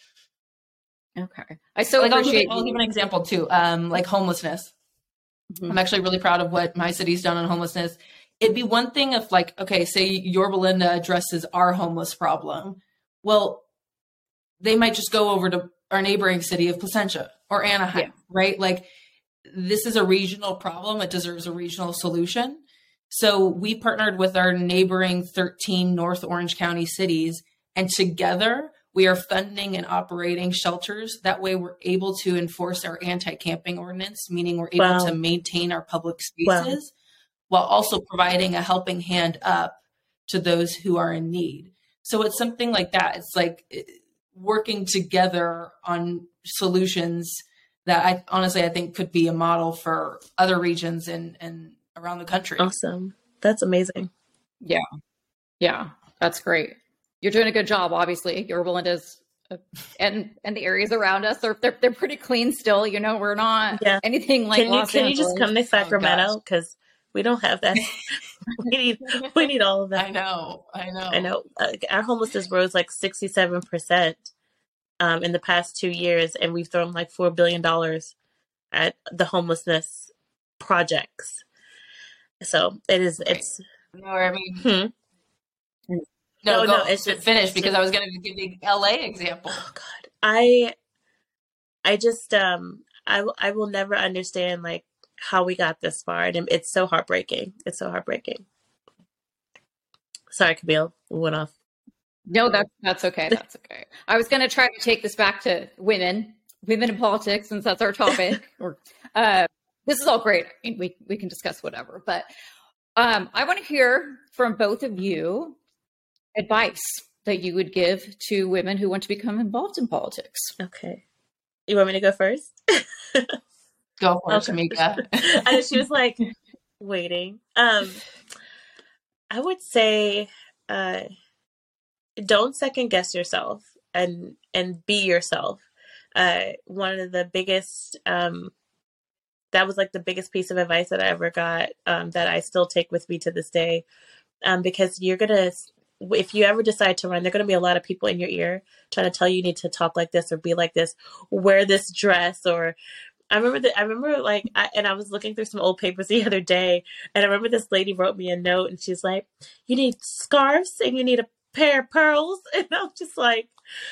[SPEAKER 1] Okay. I so
[SPEAKER 3] like,
[SPEAKER 1] appreciate
[SPEAKER 3] I'll give, I'll give an example too. Um, like homelessness. Mm-hmm. I'm actually really proud of what my city's done on homelessness. It'd be one thing if like, okay, say Yorba Linda addresses our homeless problem. Well, they might just go over to our neighboring city of Placentia or Anaheim, yeah. right? Like, this is a regional problem. It deserves a regional solution. So we partnered with our neighboring thirteen North Orange County cities, and together we are funding and operating shelters. That way we're able to enforce our anti-camping ordinance, meaning we're able wow. to maintain our public spaces wow. while also providing a helping hand up to those who are in need. So it's something like that. It's like working together on solutions that I honestly, I think could be a model for other regions and, and around the country.
[SPEAKER 2] Awesome. That's amazing.
[SPEAKER 1] Yeah. Yeah. That's great. You're doing a good job. Obviously, Yorba Linda's uh, and and the areas around us are they're they're pretty clean still. You know, we're not yeah. anything like.
[SPEAKER 2] Can you
[SPEAKER 1] Los
[SPEAKER 2] can
[SPEAKER 1] Angeles.
[SPEAKER 2] you just come to Sacramento because oh, we don't have that. we need we need all of that.
[SPEAKER 3] I know. I know.
[SPEAKER 2] I know. Uh, our homelessness rose like sixty-seven percent um, in the past two years, and we've thrown like four billion dollars at the homelessness projects. So it is. Right. It's.
[SPEAKER 3] No, I mean.
[SPEAKER 2] Hmm?
[SPEAKER 3] No, no, no, it's just finished because I was going to give the L A example.
[SPEAKER 2] Oh God, I, I just, um, I, I will never understand like how we got this far, and it's so heartbreaking. It's so heartbreaking. Sorry, Camille, we went off.
[SPEAKER 1] No, that's that's okay. That's okay. I was going to try to take this back to women, women in politics, since that's our topic. or, uh, this is all great. I mean, we we can discuss whatever, but um, I want to hear from both of you. Advice that you would give to women who want to become involved in politics.
[SPEAKER 2] Okay. You want me to go first?
[SPEAKER 3] Go for it, Tamika.
[SPEAKER 2] I know she was like waiting. Um, I would say uh, don't second guess yourself and and be yourself. Uh, one of the biggest, um, that was like the biggest piece of advice that I ever got um, that I still take with me to this day. Um, because you're going to, if you ever decide to run, there are going to be a lot of people in your ear trying to tell you you need to talk like this or be like this, wear this dress. Or I remember that I remember like, I, and I was looking through some old papers the other day, and I remember this lady wrote me a note, and she's like, you need scarves and you need a pair of pearls. And I'm just like,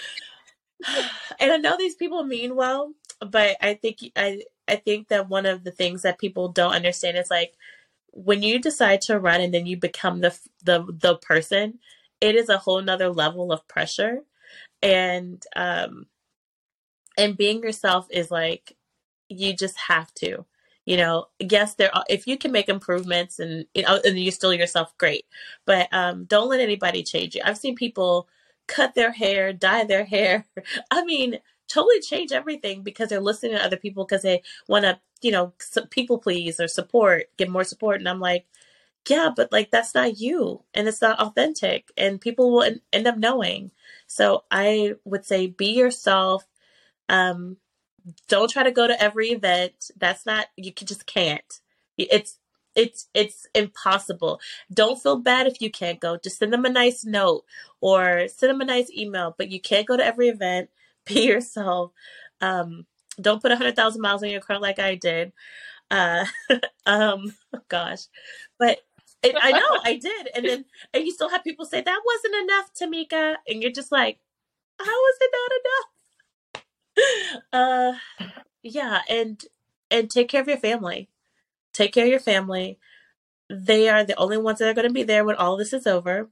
[SPEAKER 2] and I know these people mean well, but I think, I, I think that one of the things that people don't understand is like, when you decide to run and then you become the, the, the person, it is a whole nother level of pressure. And, um, and being yourself is like, you just have to, you know, yes, there are, if you can make improvements and, you know, and you're still yourself, great, but, um, don't let anybody change you. I've seen people cut their hair, dye their hair. I mean, totally change everything because they're listening to other people because they want to, you know, people please or support, get more support. And I'm like, yeah, but like, that's not you and it's not authentic and people will en- end up knowing. So I would say, be yourself. Um, don't try to go to every event. That's not, you can, just can't. It's, it's, it's impossible. Don't feel bad if you can't go. Just send them a nice note or send them a nice email, but you can't go to every event. Be yourself. Um, don't put a hundred thousand miles on your car like I did. Uh, um, gosh, but it, I know I did. And then, and you still have people say that wasn't enough, Tamika. And you're just like, how is it not enough? Uh, yeah. And, and take care of your family. Take care of your family. They are the only ones that are going to be there when all this is over.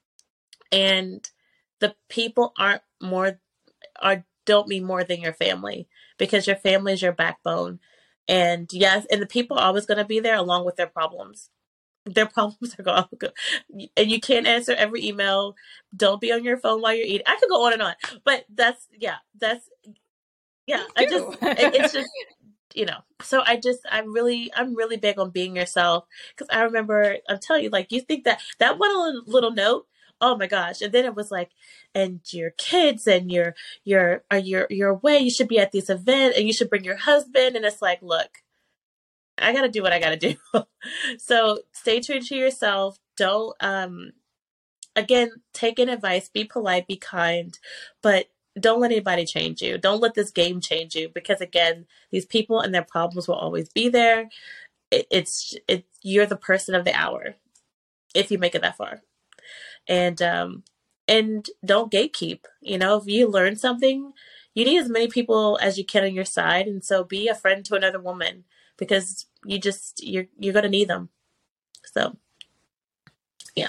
[SPEAKER 2] And the people aren't more, are, don't mean more than your family, because your family is your backbone. And yes, and the people are always going to be there along with their problems. Their problems are going to go. And you can't answer every email. Don't be on your phone while you're eating. I could go on and on, but that's, yeah, that's, yeah, I just, it, it's just, you know, so I just, I'm really, I'm really big on being yourself. Cause I remember, I'm telling you, like, you think that, that one little, little note, oh my gosh. And then it was like, and your kids and your, your, are your, your way, you should be at this event and you should bring your husband. And it's like, look, I got to do what I got to do. So stay true to yourself. Don't, um, again, take in advice, be polite, be kind, but don't let anybody change you. Don't let this game change you, because again, these people and their problems will always be there. It, it's, it, you're the person of the hour if you make it that far. And, um, and don't gatekeep. You know, if you learn something, you need as many people as you can on your side. And so be a friend to another woman, because you just, you're, you're going to need them. So yeah.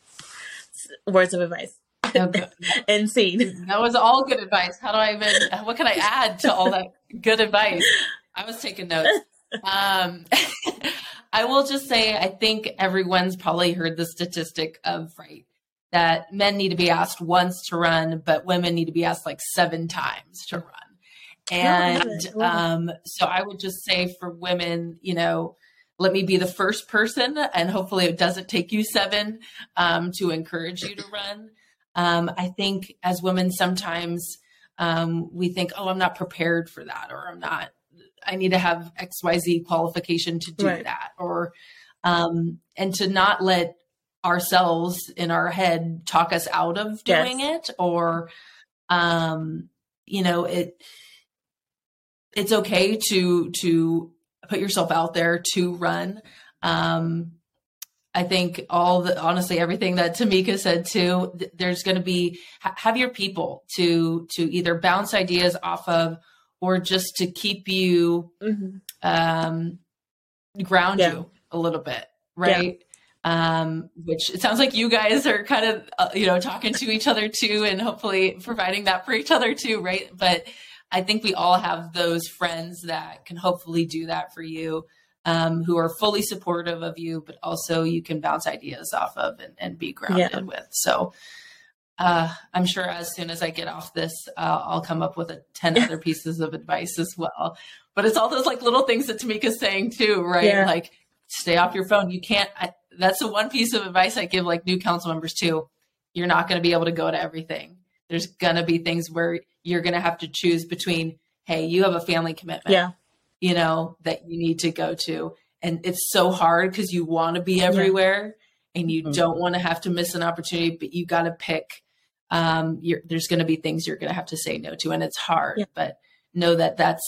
[SPEAKER 2] Words of advice.
[SPEAKER 3] Okay.
[SPEAKER 2] And scene.
[SPEAKER 3] That was all good advice. How do I even, what can I add to all that good advice? I was taking notes. Um, I will just say, I think everyone's probably heard the statistic of, right, that men need to be asked once to run, but women need to be asked like seven times to run. And um, so I would just say for women, you know, let me be the first person, and hopefully it doesn't take you seven um, to encourage you to run. Um, I think as women, sometimes um, we think, oh, I'm not prepared for that, or I'm not, I need to have X Y Z qualification to do right. that, or, um, and to not let ourselves in our head talk us out of doing yes. it, or, um, you know, it, it's okay to, to put yourself out there to run. Um, I think all the, honestly, everything that Tamika said too, th- there's going to be, ha- have your people to, to either bounce ideas off of, or just to keep you, mm-hmm. um, ground yeah. you a little bit. Right. Yeah. Um, which it sounds like you guys are kind of, uh, you know, talking to each other too, and hopefully providing that for each other too. Right. But I think we all have those friends that can hopefully do that for you. Um, who are fully supportive of you, but also you can bounce ideas off of and, and be grounded yeah. with. So uh, I'm sure as soon as I get off this, uh, I'll come up with a ten other pieces of advice as well. But it's all those like little things that Tamika's saying too, right? Yeah. Like stay off your phone. You can't, I, that's the one piece of advice I give like new council members too. You're not going to be able to go to everything. There's going to be things where you're going to have to choose between, hey, you have a family commitment. Yeah. you know, that you need to go to. And it's so hard because you want to be everywhere yeah. and you mm-hmm. don't want to have to miss an opportunity, but you got to pick, um, you're, there's going to be things you're going to have to say no to, and it's hard, yeah. but know that that's,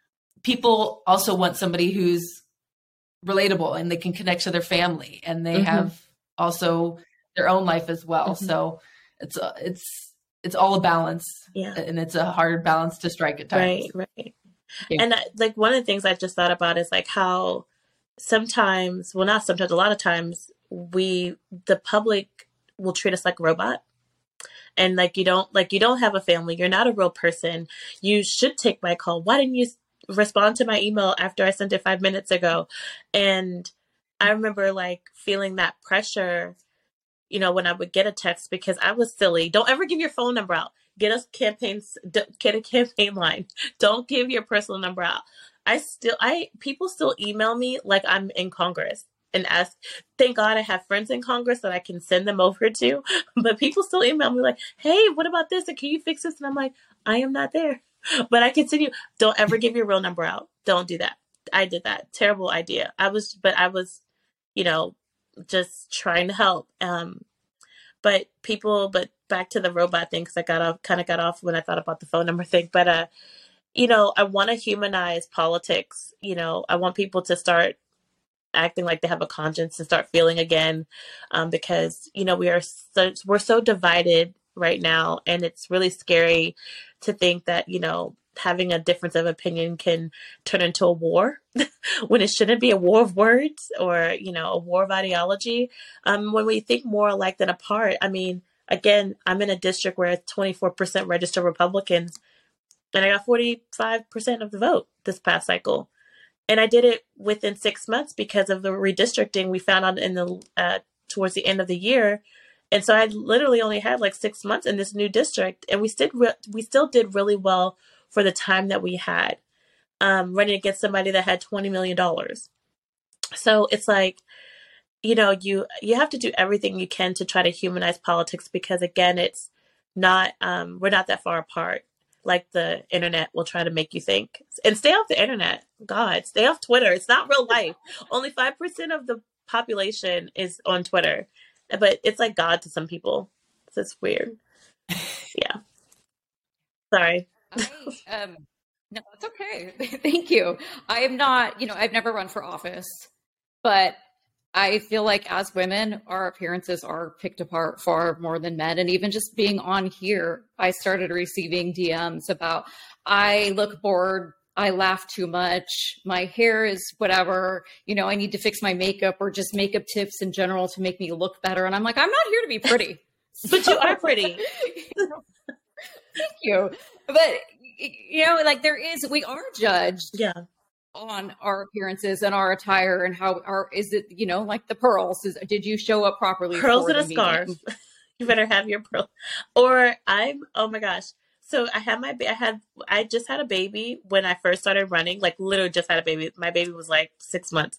[SPEAKER 3] people also want somebody who's relatable and they can connect to their family, and they mm-hmm. have also their own life as well. Mm-hmm. So it's, uh, it's, it's all a balance yeah. and it's a hard balance to strike at times.
[SPEAKER 2] Right, right. Yeah. And I, like one of the things I just thought about is like how sometimes, well, not sometimes, a lot of times we, the public will treat us like a robot. And like, you don't, like, you don't have a family. You're not a real person. You should take my call. Why didn't you respond to my email after I sent it five minutes ago? And I remember like feeling that pressure, you know, when I would get a text, because I was silly. Don't ever give your phone number out. Get a campaign, get a campaign line. Don't give your personal number out. I still, I, people still email me like I'm in Congress and ask, thank God I have friends in Congress that I can send them over to, but people still email me like, hey, what about this? And can you fix this? And I'm like, I am not there, but I continue. Don't ever give your real number out. Don't do that. I did that. Terrible idea. I was, but I was, you know, just trying to help. Um, but people, but back to the robot thing, because I got off, kind of got off when I thought about the phone number thing. But, uh, you know, I want to humanize politics. You know, I want people to start acting like they have a conscience and start feeling again, um, because, you know, we are so, we're so divided right now. And it's really scary to think that, you know, having a difference of opinion can turn into a war when it shouldn't be a war of words or, you know, a war of ideology. Um, when we think more alike than apart, I mean, again, I'm in a district where it's twenty-four percent registered Republicans, and I got forty-five percent of the vote this past cycle. And I did it within six months because of the redistricting we found out in the, uh, towards the end of the year. And so I literally only had like six months in this new district, and we still, re- we still did really well for the time that we had, um, running against somebody that had twenty million dollars. So it's like, you know, you, you have to do everything you can to try to humanize politics, because again, it's not, um, we're not that far apart like the internet will try to make you think. And stay off the internet. God, stay off Twitter. It's not real life. Only five percent of the population is on Twitter, but it's like God to some people. So it's weird. Yeah. Sorry.
[SPEAKER 1] I, um, no, it's okay. Thank you. I am not, you know, I've never run for office, but I feel like as women, our appearances are picked apart far more than men. And even just being on here, I started receiving D Ms about, I look bored, I laugh too much, my hair is whatever, you know, I need to fix my makeup, or just makeup tips in general to make me look better. And I'm like, I'm not here to be pretty.
[SPEAKER 2] But you are pretty.
[SPEAKER 1] Thank you. But, you know, like there is, we are judged.
[SPEAKER 2] Yeah.
[SPEAKER 1] On our appearances and our attire and how our, is it, you know, like the pearls, is, did you show up properly?
[SPEAKER 2] Pearls and a scarf. You better have your pearl. Or I'm, oh my gosh. So I had my, I had, I just had a baby when I first started running, like literally just had a baby. My baby was like six months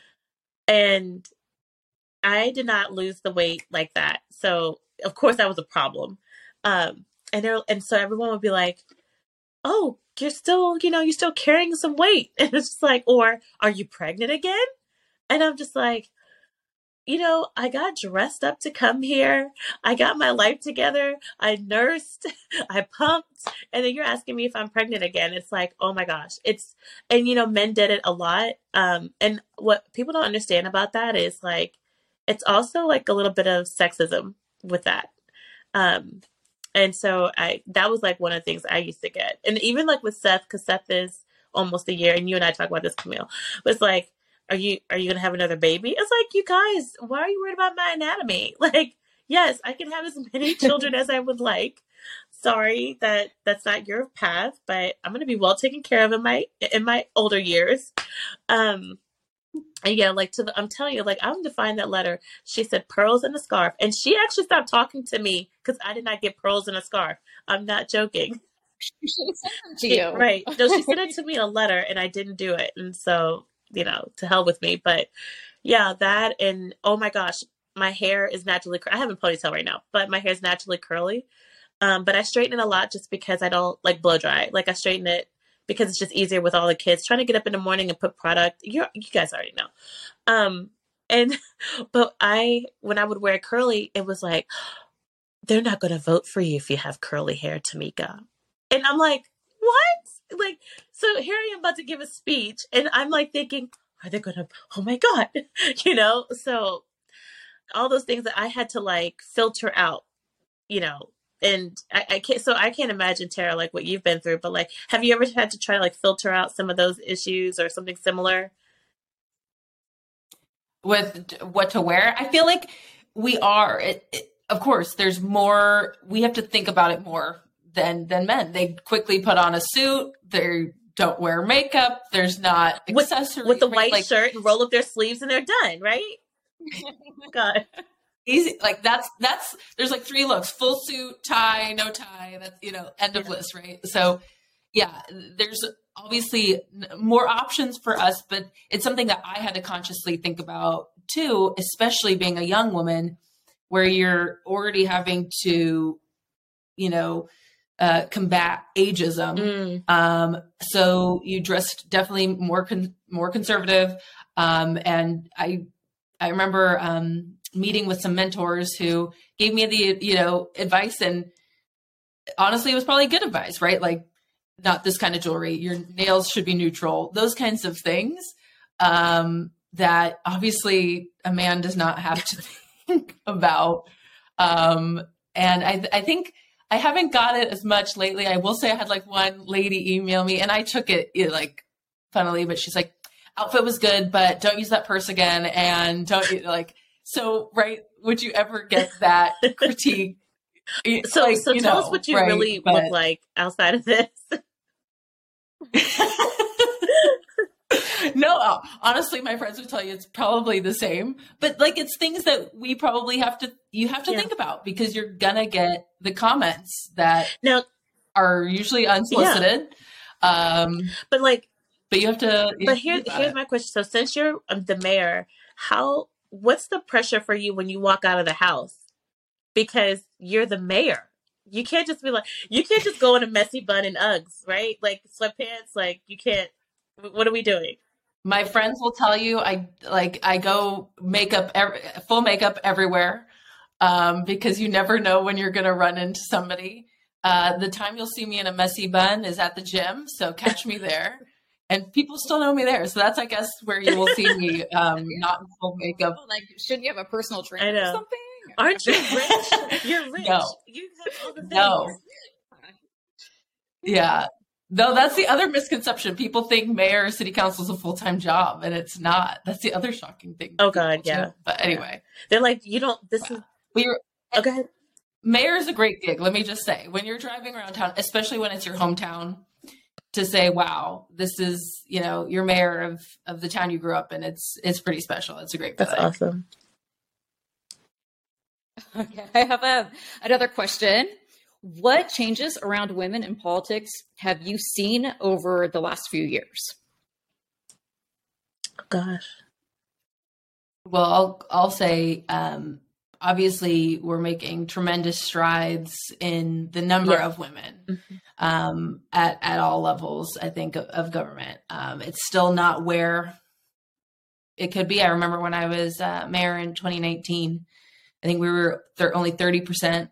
[SPEAKER 2] and I did not lose the weight like that. So of course that was a problem. Um, and there, and so everyone would be like, oh, you're still, you know, you're still carrying some weight. And it's just like, or are you pregnant again? And I'm just like, you know, I got dressed up to come here. I got my life together. I nursed, I pumped. And then you're asking me if I'm pregnant again. It's like, oh my gosh. It's, and you know, men did it a lot. Um, and what people don't understand about that is like, it's also like a little bit of sexism with that. Um, And so I, that was like one of the things I used to get. And even like with Seth, cause Seth is almost a year and you and I talk about this, Camille, but it's like, are you, are you going to have another baby? It's like, you guys, why are you worried about my anatomy? Like, yes, I can have as many children as I would like. Sorry that that's not your path, but I'm going to be well taken care of in my, in my older years. Um, And yeah, like to the, I'm telling you, like I'm going to find that letter. She said pearls and a scarf. And she actually stopped talking to me because I did not get pearls and a scarf. I'm not joking.
[SPEAKER 1] She should have sent them to you.
[SPEAKER 2] It, right. No, she sent it to me in a letter and I didn't do it. And so, you know, to hell with me. But yeah, that and oh my gosh, my hair is naturally, I have a ponytail right now, but my hair is naturally curly. Um, but I straighten it a lot just because I don't like blow dry. Like I straighten it because it's just easier with all the kids trying to get up in the morning and put product. You you guys already know. Um, and, but I, when I would wear curly, it was like, they're not going to vote for you if you have curly hair, Tamika. And I'm like, what? Like, so here I am about to give a speech and I'm like thinking, are they going to, oh my God, you know? So all those things that I had to like filter out, you know, and I, I can't, so I can't imagine, Tara, like what you've been through, but like, have you ever had to try to like filter out some of those issues or something similar?
[SPEAKER 3] With what to wear? I feel like we are, it, it, of course, there's more, we have to think about it more than, than men. They quickly put on a suit. They don't wear makeup. There's not accessories.
[SPEAKER 2] With, with the
[SPEAKER 3] right?
[SPEAKER 2] white
[SPEAKER 3] like,
[SPEAKER 2] shirt and roll up their sleeves and they're done, right? God.
[SPEAKER 3] Easy. Like that's, that's, there's like three looks, full suit, tie, no tie. That's, you know, end of
[SPEAKER 2] Yeah.
[SPEAKER 3] list, right? So yeah, there's obviously more options for us, but it's something that I had to consciously think about too, especially being a young woman where you're already having to, you know, uh, combat ageism.
[SPEAKER 2] Mm.
[SPEAKER 3] Um, so you dressed definitely more, con- more conservative. Um, and I, I remember, um, meeting with some mentors who gave me the, you know, advice, and honestly, it was probably good advice, right? Like not this kind of jewelry, your nails should be neutral, those kinds of things, um, that obviously a man does not have to think about. Um, and I, I think I haven't got it as much lately. I will say I had like one lady email me and I took it, you know, like funnily, but she's like, outfit was good, but don't use that purse again. And don't like, so, right. Would you ever get that critique?
[SPEAKER 2] So,
[SPEAKER 3] like,
[SPEAKER 2] so
[SPEAKER 3] you
[SPEAKER 2] tell
[SPEAKER 3] know,
[SPEAKER 2] us what you
[SPEAKER 3] right,
[SPEAKER 2] really
[SPEAKER 3] but...
[SPEAKER 2] look like outside of this.
[SPEAKER 3] No, honestly, my friends would tell you it's probably the same, but like, it's things that we probably have to, you have to
[SPEAKER 2] Yeah.
[SPEAKER 3] think about because you're going to get the comments that
[SPEAKER 2] Now,
[SPEAKER 3] are usually unsolicited. Um,
[SPEAKER 2] but like,
[SPEAKER 3] but you have to, you
[SPEAKER 2] but
[SPEAKER 3] have to
[SPEAKER 2] here,
[SPEAKER 3] think about
[SPEAKER 2] here's
[SPEAKER 3] it.
[SPEAKER 2] my question. So since you're um, the mayor, how, what's the pressure for you when you walk out of the house? Because you're the mayor. You can't just be like, you can't just go in a messy bun and Uggs, right? Like sweatpants, like you can't, what are we doing?
[SPEAKER 3] My friends will tell you, I like, I go makeup, every, full makeup everywhere. Um, because you never know when you're going to run into somebody. Uh, the time you'll see me in a messy bun is at the gym. So catch me there. and people still know me there. So that's, I guess, where you will see me um, not in full makeup.
[SPEAKER 1] Like, shouldn't you have a personal trainer
[SPEAKER 2] I know.
[SPEAKER 1] or something?
[SPEAKER 2] Aren't you rich? You're rich.
[SPEAKER 3] No.
[SPEAKER 2] You have all the things.
[SPEAKER 3] No. Yeah. No, that's the other misconception. People think mayor or city council is a full-time job, and it's not. That's the other shocking thing.
[SPEAKER 2] Oh God, yeah.
[SPEAKER 3] Too. But anyway.
[SPEAKER 2] They're like, you don't, this is,
[SPEAKER 3] well, you're,
[SPEAKER 2] oh, go ahead.
[SPEAKER 3] Mayor is a great gig. Let me just say, when you're driving around town, especially when it's your hometown, to say, wow, this is, you know, you're mayor of, of the town you grew up in. It's, it's pretty special. It's a great feeling.
[SPEAKER 2] That's awesome.
[SPEAKER 1] Okay. I have a, another question. What changes around women in politics have you seen over the last few years?
[SPEAKER 2] Oh, gosh.
[SPEAKER 3] Well, I'll, I'll say, um, obviously we're making tremendous strides in the number
[SPEAKER 2] yeah.
[SPEAKER 3] of women
[SPEAKER 2] mm-hmm.
[SPEAKER 3] um, at, at all levels, I think, of, of government. Um, it's still not where it could be. I remember when I was uh, mayor in twenty nineteen, I think we were th- only thirty percent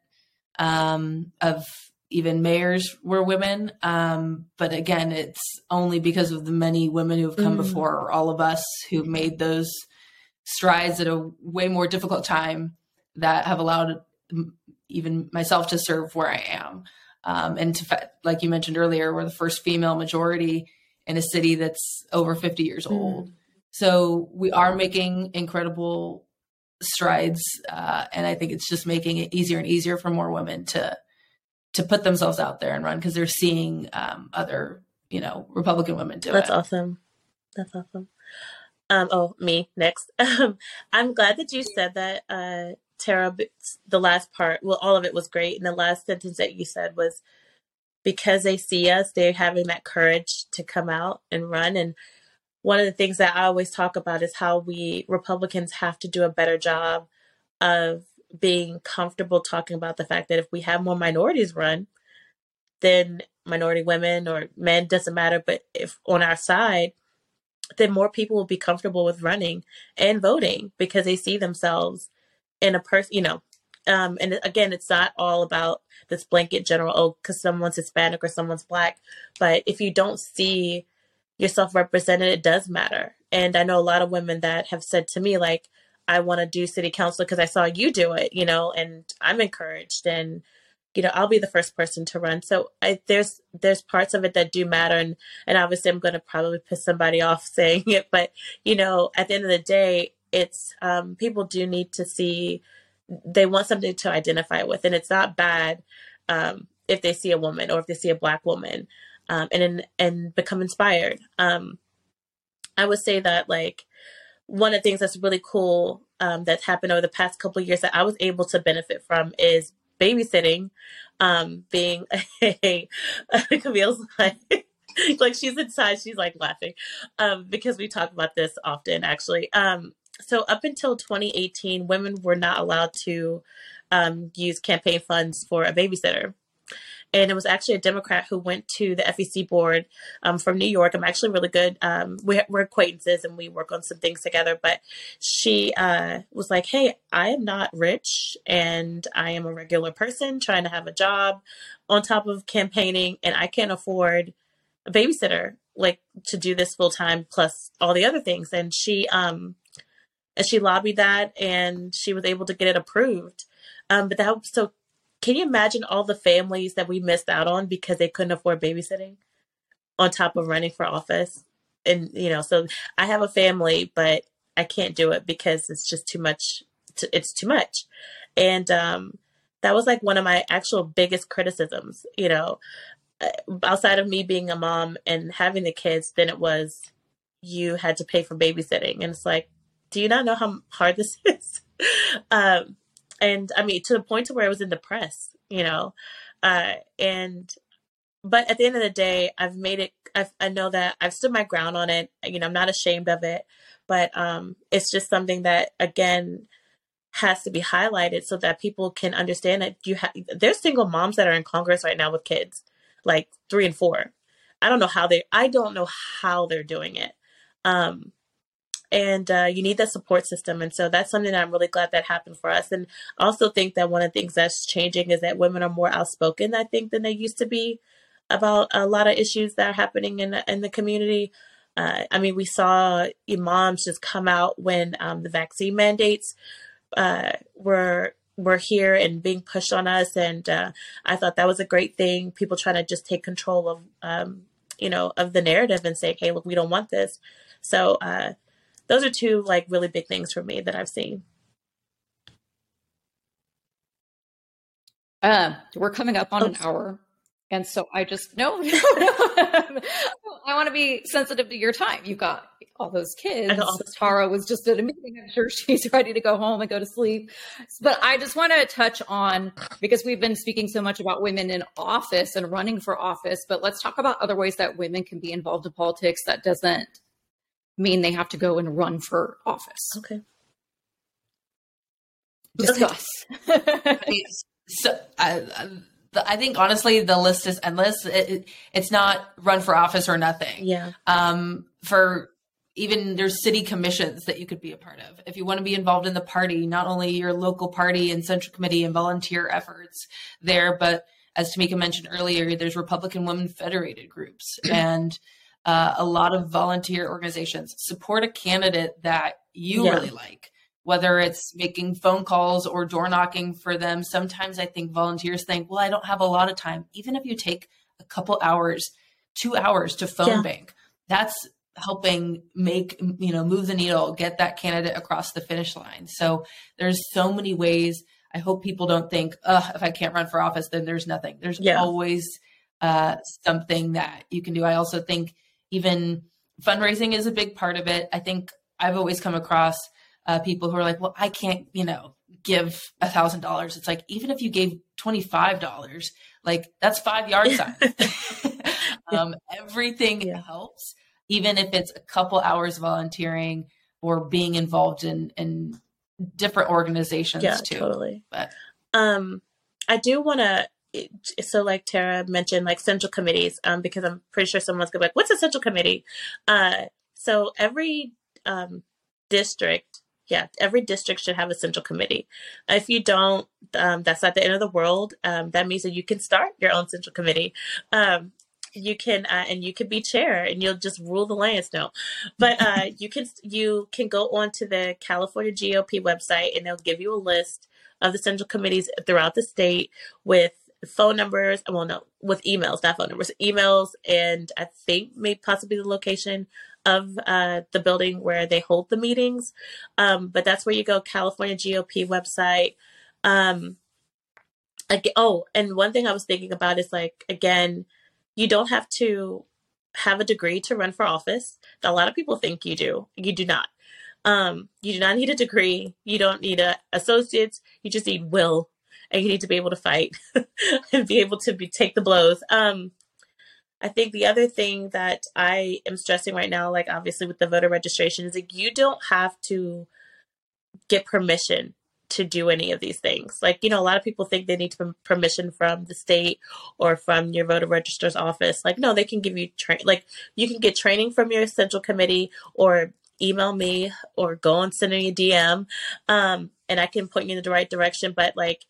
[SPEAKER 3] um, of even mayors were women. Um, but again, it's only because of the many women who have come mm. before all of us who've made those strides at a way more difficult time that have allowed even myself to serve where I am. Um, and to, like you mentioned earlier, we're the first female majority in a city that's over fifty years mm. old. So we are making incredible strides. Uh, and I think it's just making it easier and easier for more women to, to put themselves out there and run because they're seeing um, other, you know, Republican women do
[SPEAKER 2] That's
[SPEAKER 3] it.
[SPEAKER 2] That's awesome. That's awesome. Um, oh, me next. Um, I'm glad that you said that, uh, Tara. The last part, well, all of it was great. And the last sentence that you said was because they see us, they're having that courage to come out and run. And one of the things that I always talk about is how we Republicans have to do a better job of being comfortable talking about the fact that if we have more minorities run, then minority women or men, doesn't matter. But if on our side, then more people will be comfortable with running and voting because they see themselves in a person, you know. Um, and again, it's not all about this blanket general, oh, because someone's Hispanic or someone's Black. But if you don't see yourself represented, it does matter. And I know a lot of women that have said to me, like, I want to do city council because I saw you do it, you know, and I'm encouraged and, you know, I'll be the first person to run. So I, there's there's parts of it that do matter. And, and obviously I'm going to probably piss somebody off saying it. But, you know, at the end of the day, it's um, people do need to see, they want something to identify with. And it's not bad um, if they see a woman or if they see a Black woman um, and and become inspired. Um, I would say that, like, one of the things that's really cool um, that's happened over the past couple of years that I was able to benefit from is babysitting, um, being a, Camille's like, like she's inside, she's like laughing um, because we talk about this often, actually. Um, so up until twenty eighteen, women were not allowed to um, use campaign funds for a babysitter. And it was actually a Democrat who went to the F E C board um, from New York. I'm actually really good. Um, we're, we're acquaintances and we work on some things together. But she uh, was like, hey, I am not rich and I am a regular person trying to have a job on top of campaigning. And I can't afford a babysitter like to do this full time plus all the other things. And she um, and she lobbied that and she was able to get it approved. Um, but that was so. Can you imagine all the families that we missed out on because they couldn't afford babysitting on top of running for office? And, you know, so I have a family, but I can't do it because it's just too much. To, it's too much. And um, that was like one of my actual biggest criticisms, you know, outside of me being a mom and having the kids, then it was you had to pay for babysitting. And it's like, do you not know how hard this is? um, And I mean, to the point to where it was in the press, you know, uh, and, but at the end of the day, I've made it, I've, I know that I've stood my ground on it. You know, I'm not ashamed of it, but um, it's just something that, again, has to be highlighted so that people can understand that you have, there's single moms that are in Congress right now with kids, like three and four. I don't know how they, I don't know how they're doing it. Um, And uh, you need that support system. And so that's something that I'm really glad that happened for us. And I also think that one of the things that's changing is that women are more outspoken, I think, than they used to be. about a lot of issues that are happening in the, in the community. Uh, I mean, we saw imams just come out when um, the vaccine mandates uh, were were here and being pushed on us, and uh, I thought that was a great thing. People trying to just take control of um, you know of the narrative and say, "Hey, look, we don't want this." So uh, those are two like really big things for me that I've seen.
[SPEAKER 1] Uh, we're coming up on Oops. an hour. And so I just, no, no, no. I want to be sensitive to your time. You've got all those kids. All those Tara was just at a meeting. I'm sure she's ready to go home and go to sleep. But I just want to touch on, because we've been speaking so much about women in office and running for office, but let's talk about other ways that women can be involved in politics. That doesn't mean they have to go and run for office.
[SPEAKER 2] Okay.
[SPEAKER 1] Discuss.
[SPEAKER 3] Okay. So I, I think honestly, the list is endless. It, it, it's not run for office or nothing.
[SPEAKER 2] Yeah.
[SPEAKER 3] Um, for even there's city commissions that you could be a part of. If you want to be involved in the party, not only your local party and central committee and volunteer efforts there, but as Tamika mentioned earlier, there's Republican Women Federated groups and uh, a lot of volunteer organizations. Support a candidate that you yeah. really like. Whether it's making phone calls or door knocking for them. Sometimes I think volunteers think, well, I don't have a lot of time. Even if you take a couple hours, two hours to phone yeah. bank, that's helping make, you know, move the needle, get that candidate across the finish line. So there's so many ways. I hope people don't think, oh, if I can't run for office, then there's nothing. There's yeah. always uh, something that you can do. I also think even fundraising is a big part of it. I think I've always come across Uh, people who are like, well, I can't, you know, give a thousand dollars. It's like, even if you gave twenty-five dollars, like that's five yard signs. um, everything yeah. helps, even if it's a couple hours volunteering or being involved in, in different organizations
[SPEAKER 2] yeah,
[SPEAKER 3] too.
[SPEAKER 2] Totally.
[SPEAKER 3] But
[SPEAKER 2] um, I do want to, so like Tara mentioned, like central committees, um, because I'm pretty sure someone's gonna be like, what's a central committee? Uh, so every um, district, Yeah, every district should have a central committee. If you don't, um, that's not the end of the world. Um, that means that you can start your own central committee. Um, you can, uh, and you can be chair, and you'll just rule the lands. No, but uh, you can you can go onto the California G O P website, and they'll give you a list of the central committees throughout the state with phone numbers. Well, no, with emails, not phone numbers, emails, and I think maybe possibly the location of uh, the building where they hold the meetings. Um, but that's where you go, California G O P website. Um, again, oh, and one thing I was thinking about is like, again, you don't have to have a degree to run for office. A lot of people think you do. You do not. Um, you do not need a degree. You don't need a associates. You just need will, and you need to be able to fight and be able to be, take the blows. Um, I think the other thing that I am stressing right now, like obviously with the voter registration, is like you don't have to get permission to do any of these things. Like, you know, a lot of people think they need to permission from the state or from your voter registrar's office. Like, no, they can give you tra- like you can get training from your central committee, or email me, or go and send me a D M, um, and I can point you in the right direction. But like,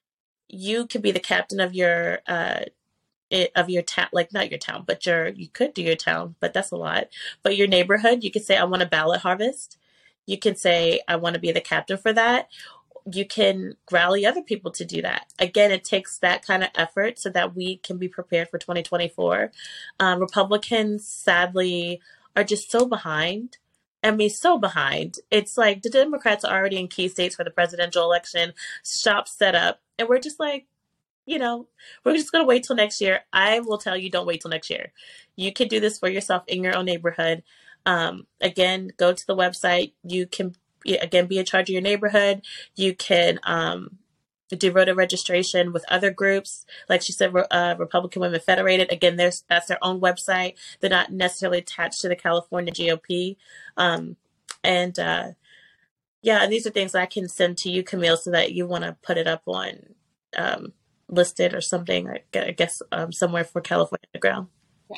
[SPEAKER 2] you could be the captain of your uh, It, of your town, like not your town, but your, you could do your town, but that's a lot. But your neighborhood, you could say, I want a ballot harvest. You can say, I want to be the captain for that. You can rally other people to do that. Again, it takes that kind of effort so that we can be prepared for twenty twenty-four. Um, Republicans, sadly, are just so behind. I mean, so behind. It's like the Democrats are already in key states for the presidential election, shops set up, and we're just like, you know, we're just going to wait till next year. I will tell you, don't wait till next year. You can do this for yourself in your own neighborhood. Um, again, go to the website. You can, again, be in charge of your neighborhood. You can um, do voter registration with other groups. Like she said, uh, Republican Women Federated. Again, there's that's their own website. They're not necessarily attached to the California G O P. Um, and uh, yeah, and these are things that I can send to you, Camille, so that you want to put it up on um, listed or something, I guess, um, somewhere for California Underground.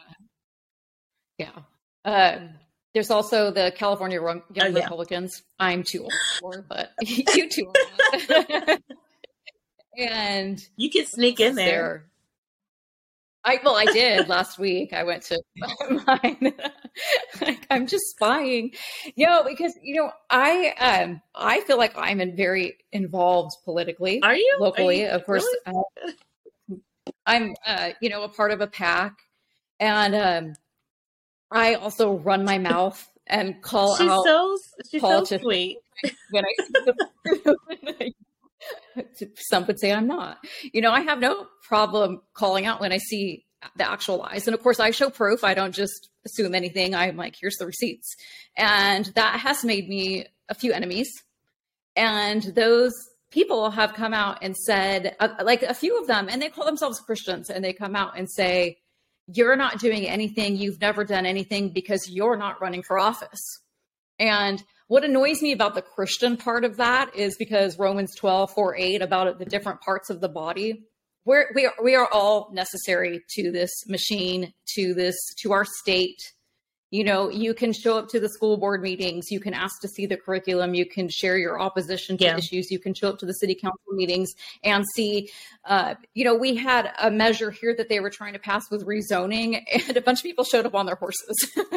[SPEAKER 1] Yeah. Yeah. Uh, there's also the California Young
[SPEAKER 2] oh, yeah.
[SPEAKER 1] Republicans. I'm too old for, but you two are not. And
[SPEAKER 2] you can sneak in there.
[SPEAKER 1] I well, I did last week. I went to mine. I'm just spying, you know, because you know, I um, I feel like I'm in very involved politically.
[SPEAKER 2] Are you
[SPEAKER 1] locally?
[SPEAKER 2] Are you,
[SPEAKER 1] of course,
[SPEAKER 2] really?
[SPEAKER 1] uh, I'm uh, you know, a part of a PAC, and um, I also run my mouth and call
[SPEAKER 2] she's
[SPEAKER 1] out
[SPEAKER 2] so she's
[SPEAKER 1] politicians
[SPEAKER 2] so sweet.
[SPEAKER 1] when I see them. Some would say I'm not. You know, I have no problem calling out when I see the actual lies. And of course, I show proof. I don't just assume anything. I'm like, here's the receipts. And that has made me a few enemies. And those people have come out and said, uh, like a few of them, and they call themselves Christians, and they come out and say, you're not doing anything. You've never done anything because you're not running for office. And what annoys me about the Christian part of that is because Romans twelve, four, eight, about the different parts of the body, we're, we, are, we are all necessary to this machine, to this, to our state. You know, you can show up to the school board meetings, you can ask to see the curriculum, you can share your opposition to
[SPEAKER 2] Yeah.
[SPEAKER 1] issues, you can show up to the city council meetings and see, uh, you know, we had a measure here that they were trying to pass with rezoning, and a bunch of people showed up on their horses.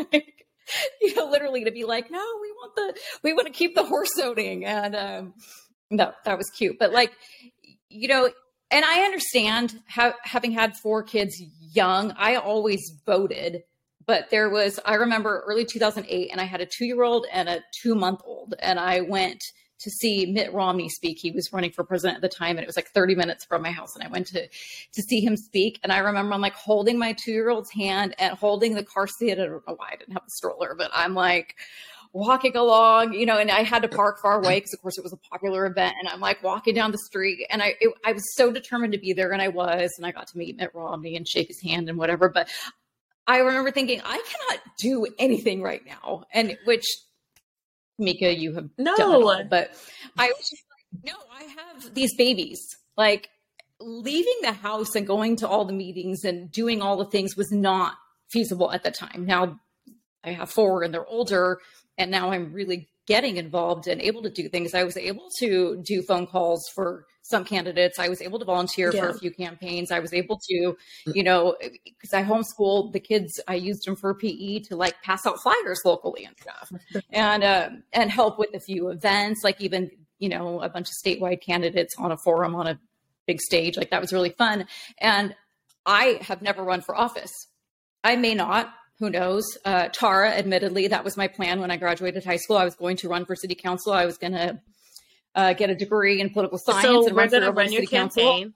[SPEAKER 1] You know, literally to be like, no, we want the, we want to keep the horse zoning. And um, no, that was cute. But like, you know, and I understand how, having had four kids young, I always voted, but there was, I remember early two thousand eight, and I had a two-year-old and a two-month-old, and I went to see Mitt Romney speak. He was running for president at the time, and it was like thirty minutes from my house. And I went to, to see him speak. And I remember I'm like holding my two-year-old's hand and holding the car seat. I don't know why I didn't have the stroller, but I'm like walking along, you know, and I had to park far away because of course it was a popular event. And I'm like walking down the street, and I, it, I was so determined to be there, and I was, and I got to meet Mitt Romney and shake his hand and whatever. But I remember thinking, I cannot do anything right now. And which, Mika, you have
[SPEAKER 2] No.
[SPEAKER 1] done it all, but I was just like, no, I have these babies. Like leaving the house and going to all the meetings and doing all the things was not feasible at the time. Now I have four and they're older, and now I'm really getting involved and able to do things. I was able to do phone calls for some candidates. I was able to volunteer
[SPEAKER 2] Yeah.
[SPEAKER 1] for a few campaigns. I was able to, you know, because I homeschooled the kids, I used them for P E to like pass out flyers locally and stuff, and uh, and help with a few events, like even, you know, a bunch of statewide candidates on a forum on a big stage. Like that was really fun. And I have never run for office. I may not. Who knows? Uh, Tara, admittedly, that was my plan when I graduated high school. I was going to run for city council. I was going to uh, get a degree in political science.
[SPEAKER 2] So
[SPEAKER 1] and
[SPEAKER 2] we're
[SPEAKER 1] run for
[SPEAKER 2] gonna run
[SPEAKER 1] city
[SPEAKER 2] your
[SPEAKER 1] council.
[SPEAKER 2] campaign.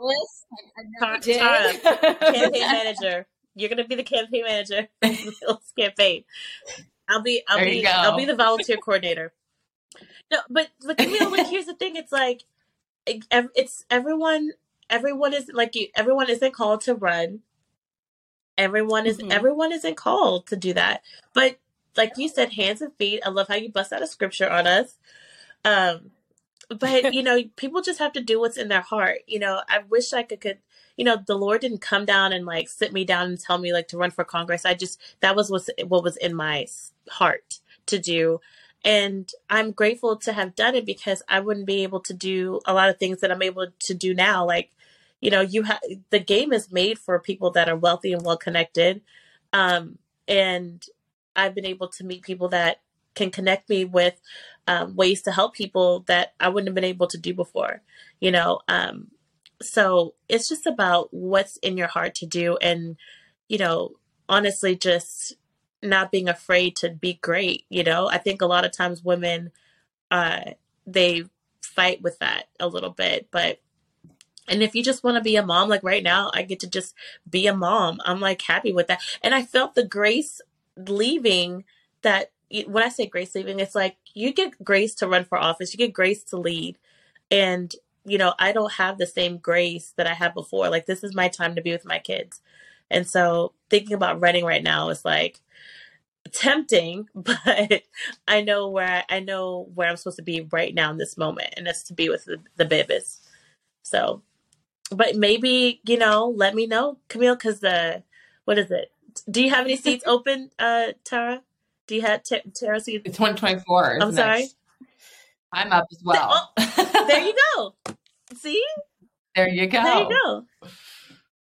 [SPEAKER 1] I never did.
[SPEAKER 2] Tara, campaign manager. You're gonna be the campaign manager for Phil's campaign. I'll be I'll
[SPEAKER 3] There
[SPEAKER 2] be
[SPEAKER 3] you go.
[SPEAKER 2] I'll be the volunteer coordinator. No, but but you know, like here's the thing. It's like it- ev- it's everyone. Everyone is like you. Everyone isn't called to run. Everyone is
[SPEAKER 1] Mhm.
[SPEAKER 2] everyone isn't called to do that. But like you said, hands and feet. I love how you bust out a scripture on us. Um, but you know, people just have to do what's in their heart. You know, I wish I could, could, you know, the Lord didn't come down and like sit me down and tell me like to run for Congress. I just, that was what's, what was in my s- heart to do. And I'm grateful to have done it because I wouldn't be able to do a lot of things that I'm able to do now. Like, you know, you have, the game is made for people that are wealthy and well connected. Um, and I've been able to meet people that can connect me with um, ways to help people that I wouldn't have been able to do before, you know? Um, so it's just about what's in your heart to do. And, you know, honestly, just not being afraid to be great. You know, I think a lot of times women, uh, they fight with that a little bit, but, and if you just want to be a mom, like right now, I get to just be a mom. I'm like happy with that. And I felt the grace leaving that. When I say grace leaving, it's like you get grace to run for office, you get grace to lead. And, you know, I don't have the same grace that I had before. Like, this is my time to be with my kids. And so thinking about running right now is like tempting, but I know where I, I know where I'm supposed to be right now in this moment, and that's to be with the, the babies. So, but maybe, you know, let me know, Camille, because the, what is it? Do you have any seats open, uh, Tara? Do you have t- Tara seats?
[SPEAKER 3] It's twenty twenty-four.
[SPEAKER 2] I'm sorry.
[SPEAKER 3] Next. I'm up as well.
[SPEAKER 2] Oh, there you go. See?
[SPEAKER 3] There you go.
[SPEAKER 2] There you go.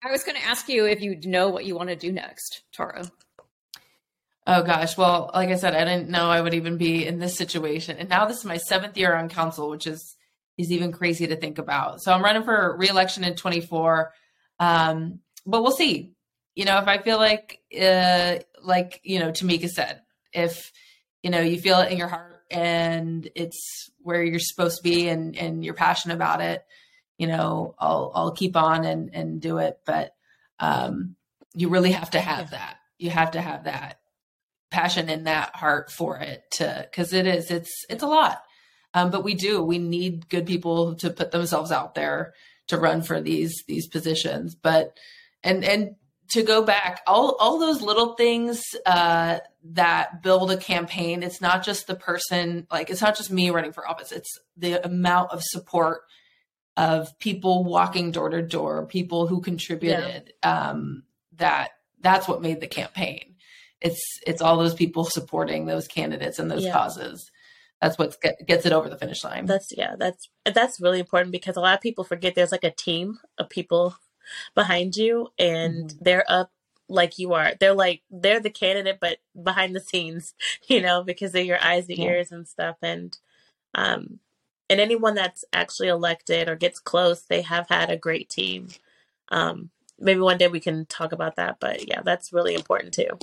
[SPEAKER 1] I was going to ask you if you know what you want to do next, Tara.
[SPEAKER 3] Oh gosh. Well, like I said, I didn't know I would even be in this situation. And now this is my seventh year on council, which is, is even crazy to think about. So I'm running for re-election in twenty-four. Um, but we'll see, you know, if I feel like, uh, like, you know, Tamika said, if, you know, you feel it in your heart and it's where you're supposed to be and, and you're passionate about it, you know, I'll, I'll keep on and, and do it. But, um, you really have to have that. You have to have that passion in that heart for it to, cause it is, it's, it's a lot. Um, but we do, we need good people to put themselves out there to run for these, these positions. But, and, and to go back, all, all those little things, uh, that build a campaign. It's not just the person, like, it's not just me running for office. It's the amount of support of people walking door to door, people who contributed, yeah. um, that that's what made the campaign. It's, it's all those people supporting those candidates and those yeah. causes. That's what get, gets it over the finish line.
[SPEAKER 2] That's, yeah, that's, that's really important because a lot of people forget there's like a team of people behind you and mm-hmm. they're up like you are. They're like, they're the candidate, but behind the scenes, you know, because they're your eyes and yeah. ears and stuff. And, um, and anyone that's actually elected or gets close, they have had a great team. Um, maybe one day we can talk about that, but yeah, that's really important too.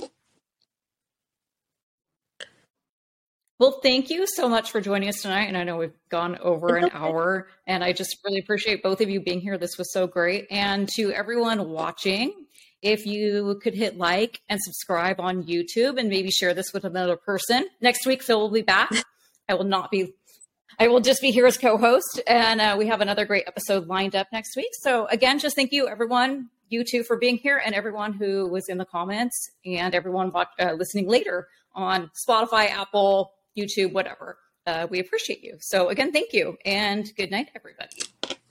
[SPEAKER 1] Well, thank you so much for joining us tonight. And I know we've gone over an hour and I just really appreciate both of you being here. This was so great. And to everyone watching, if you could hit like and subscribe on YouTube and maybe share this with another person. Next week, Phil will be back. I will not be, I will just be here as co-host. And uh, we have another great episode lined up next week. So again, just thank you everyone, you two for being here and everyone who was in the comments and everyone uh, listening later on Spotify, Apple, YouTube, whatever. Uh, we appreciate you. So again, thank you and good night, everybody.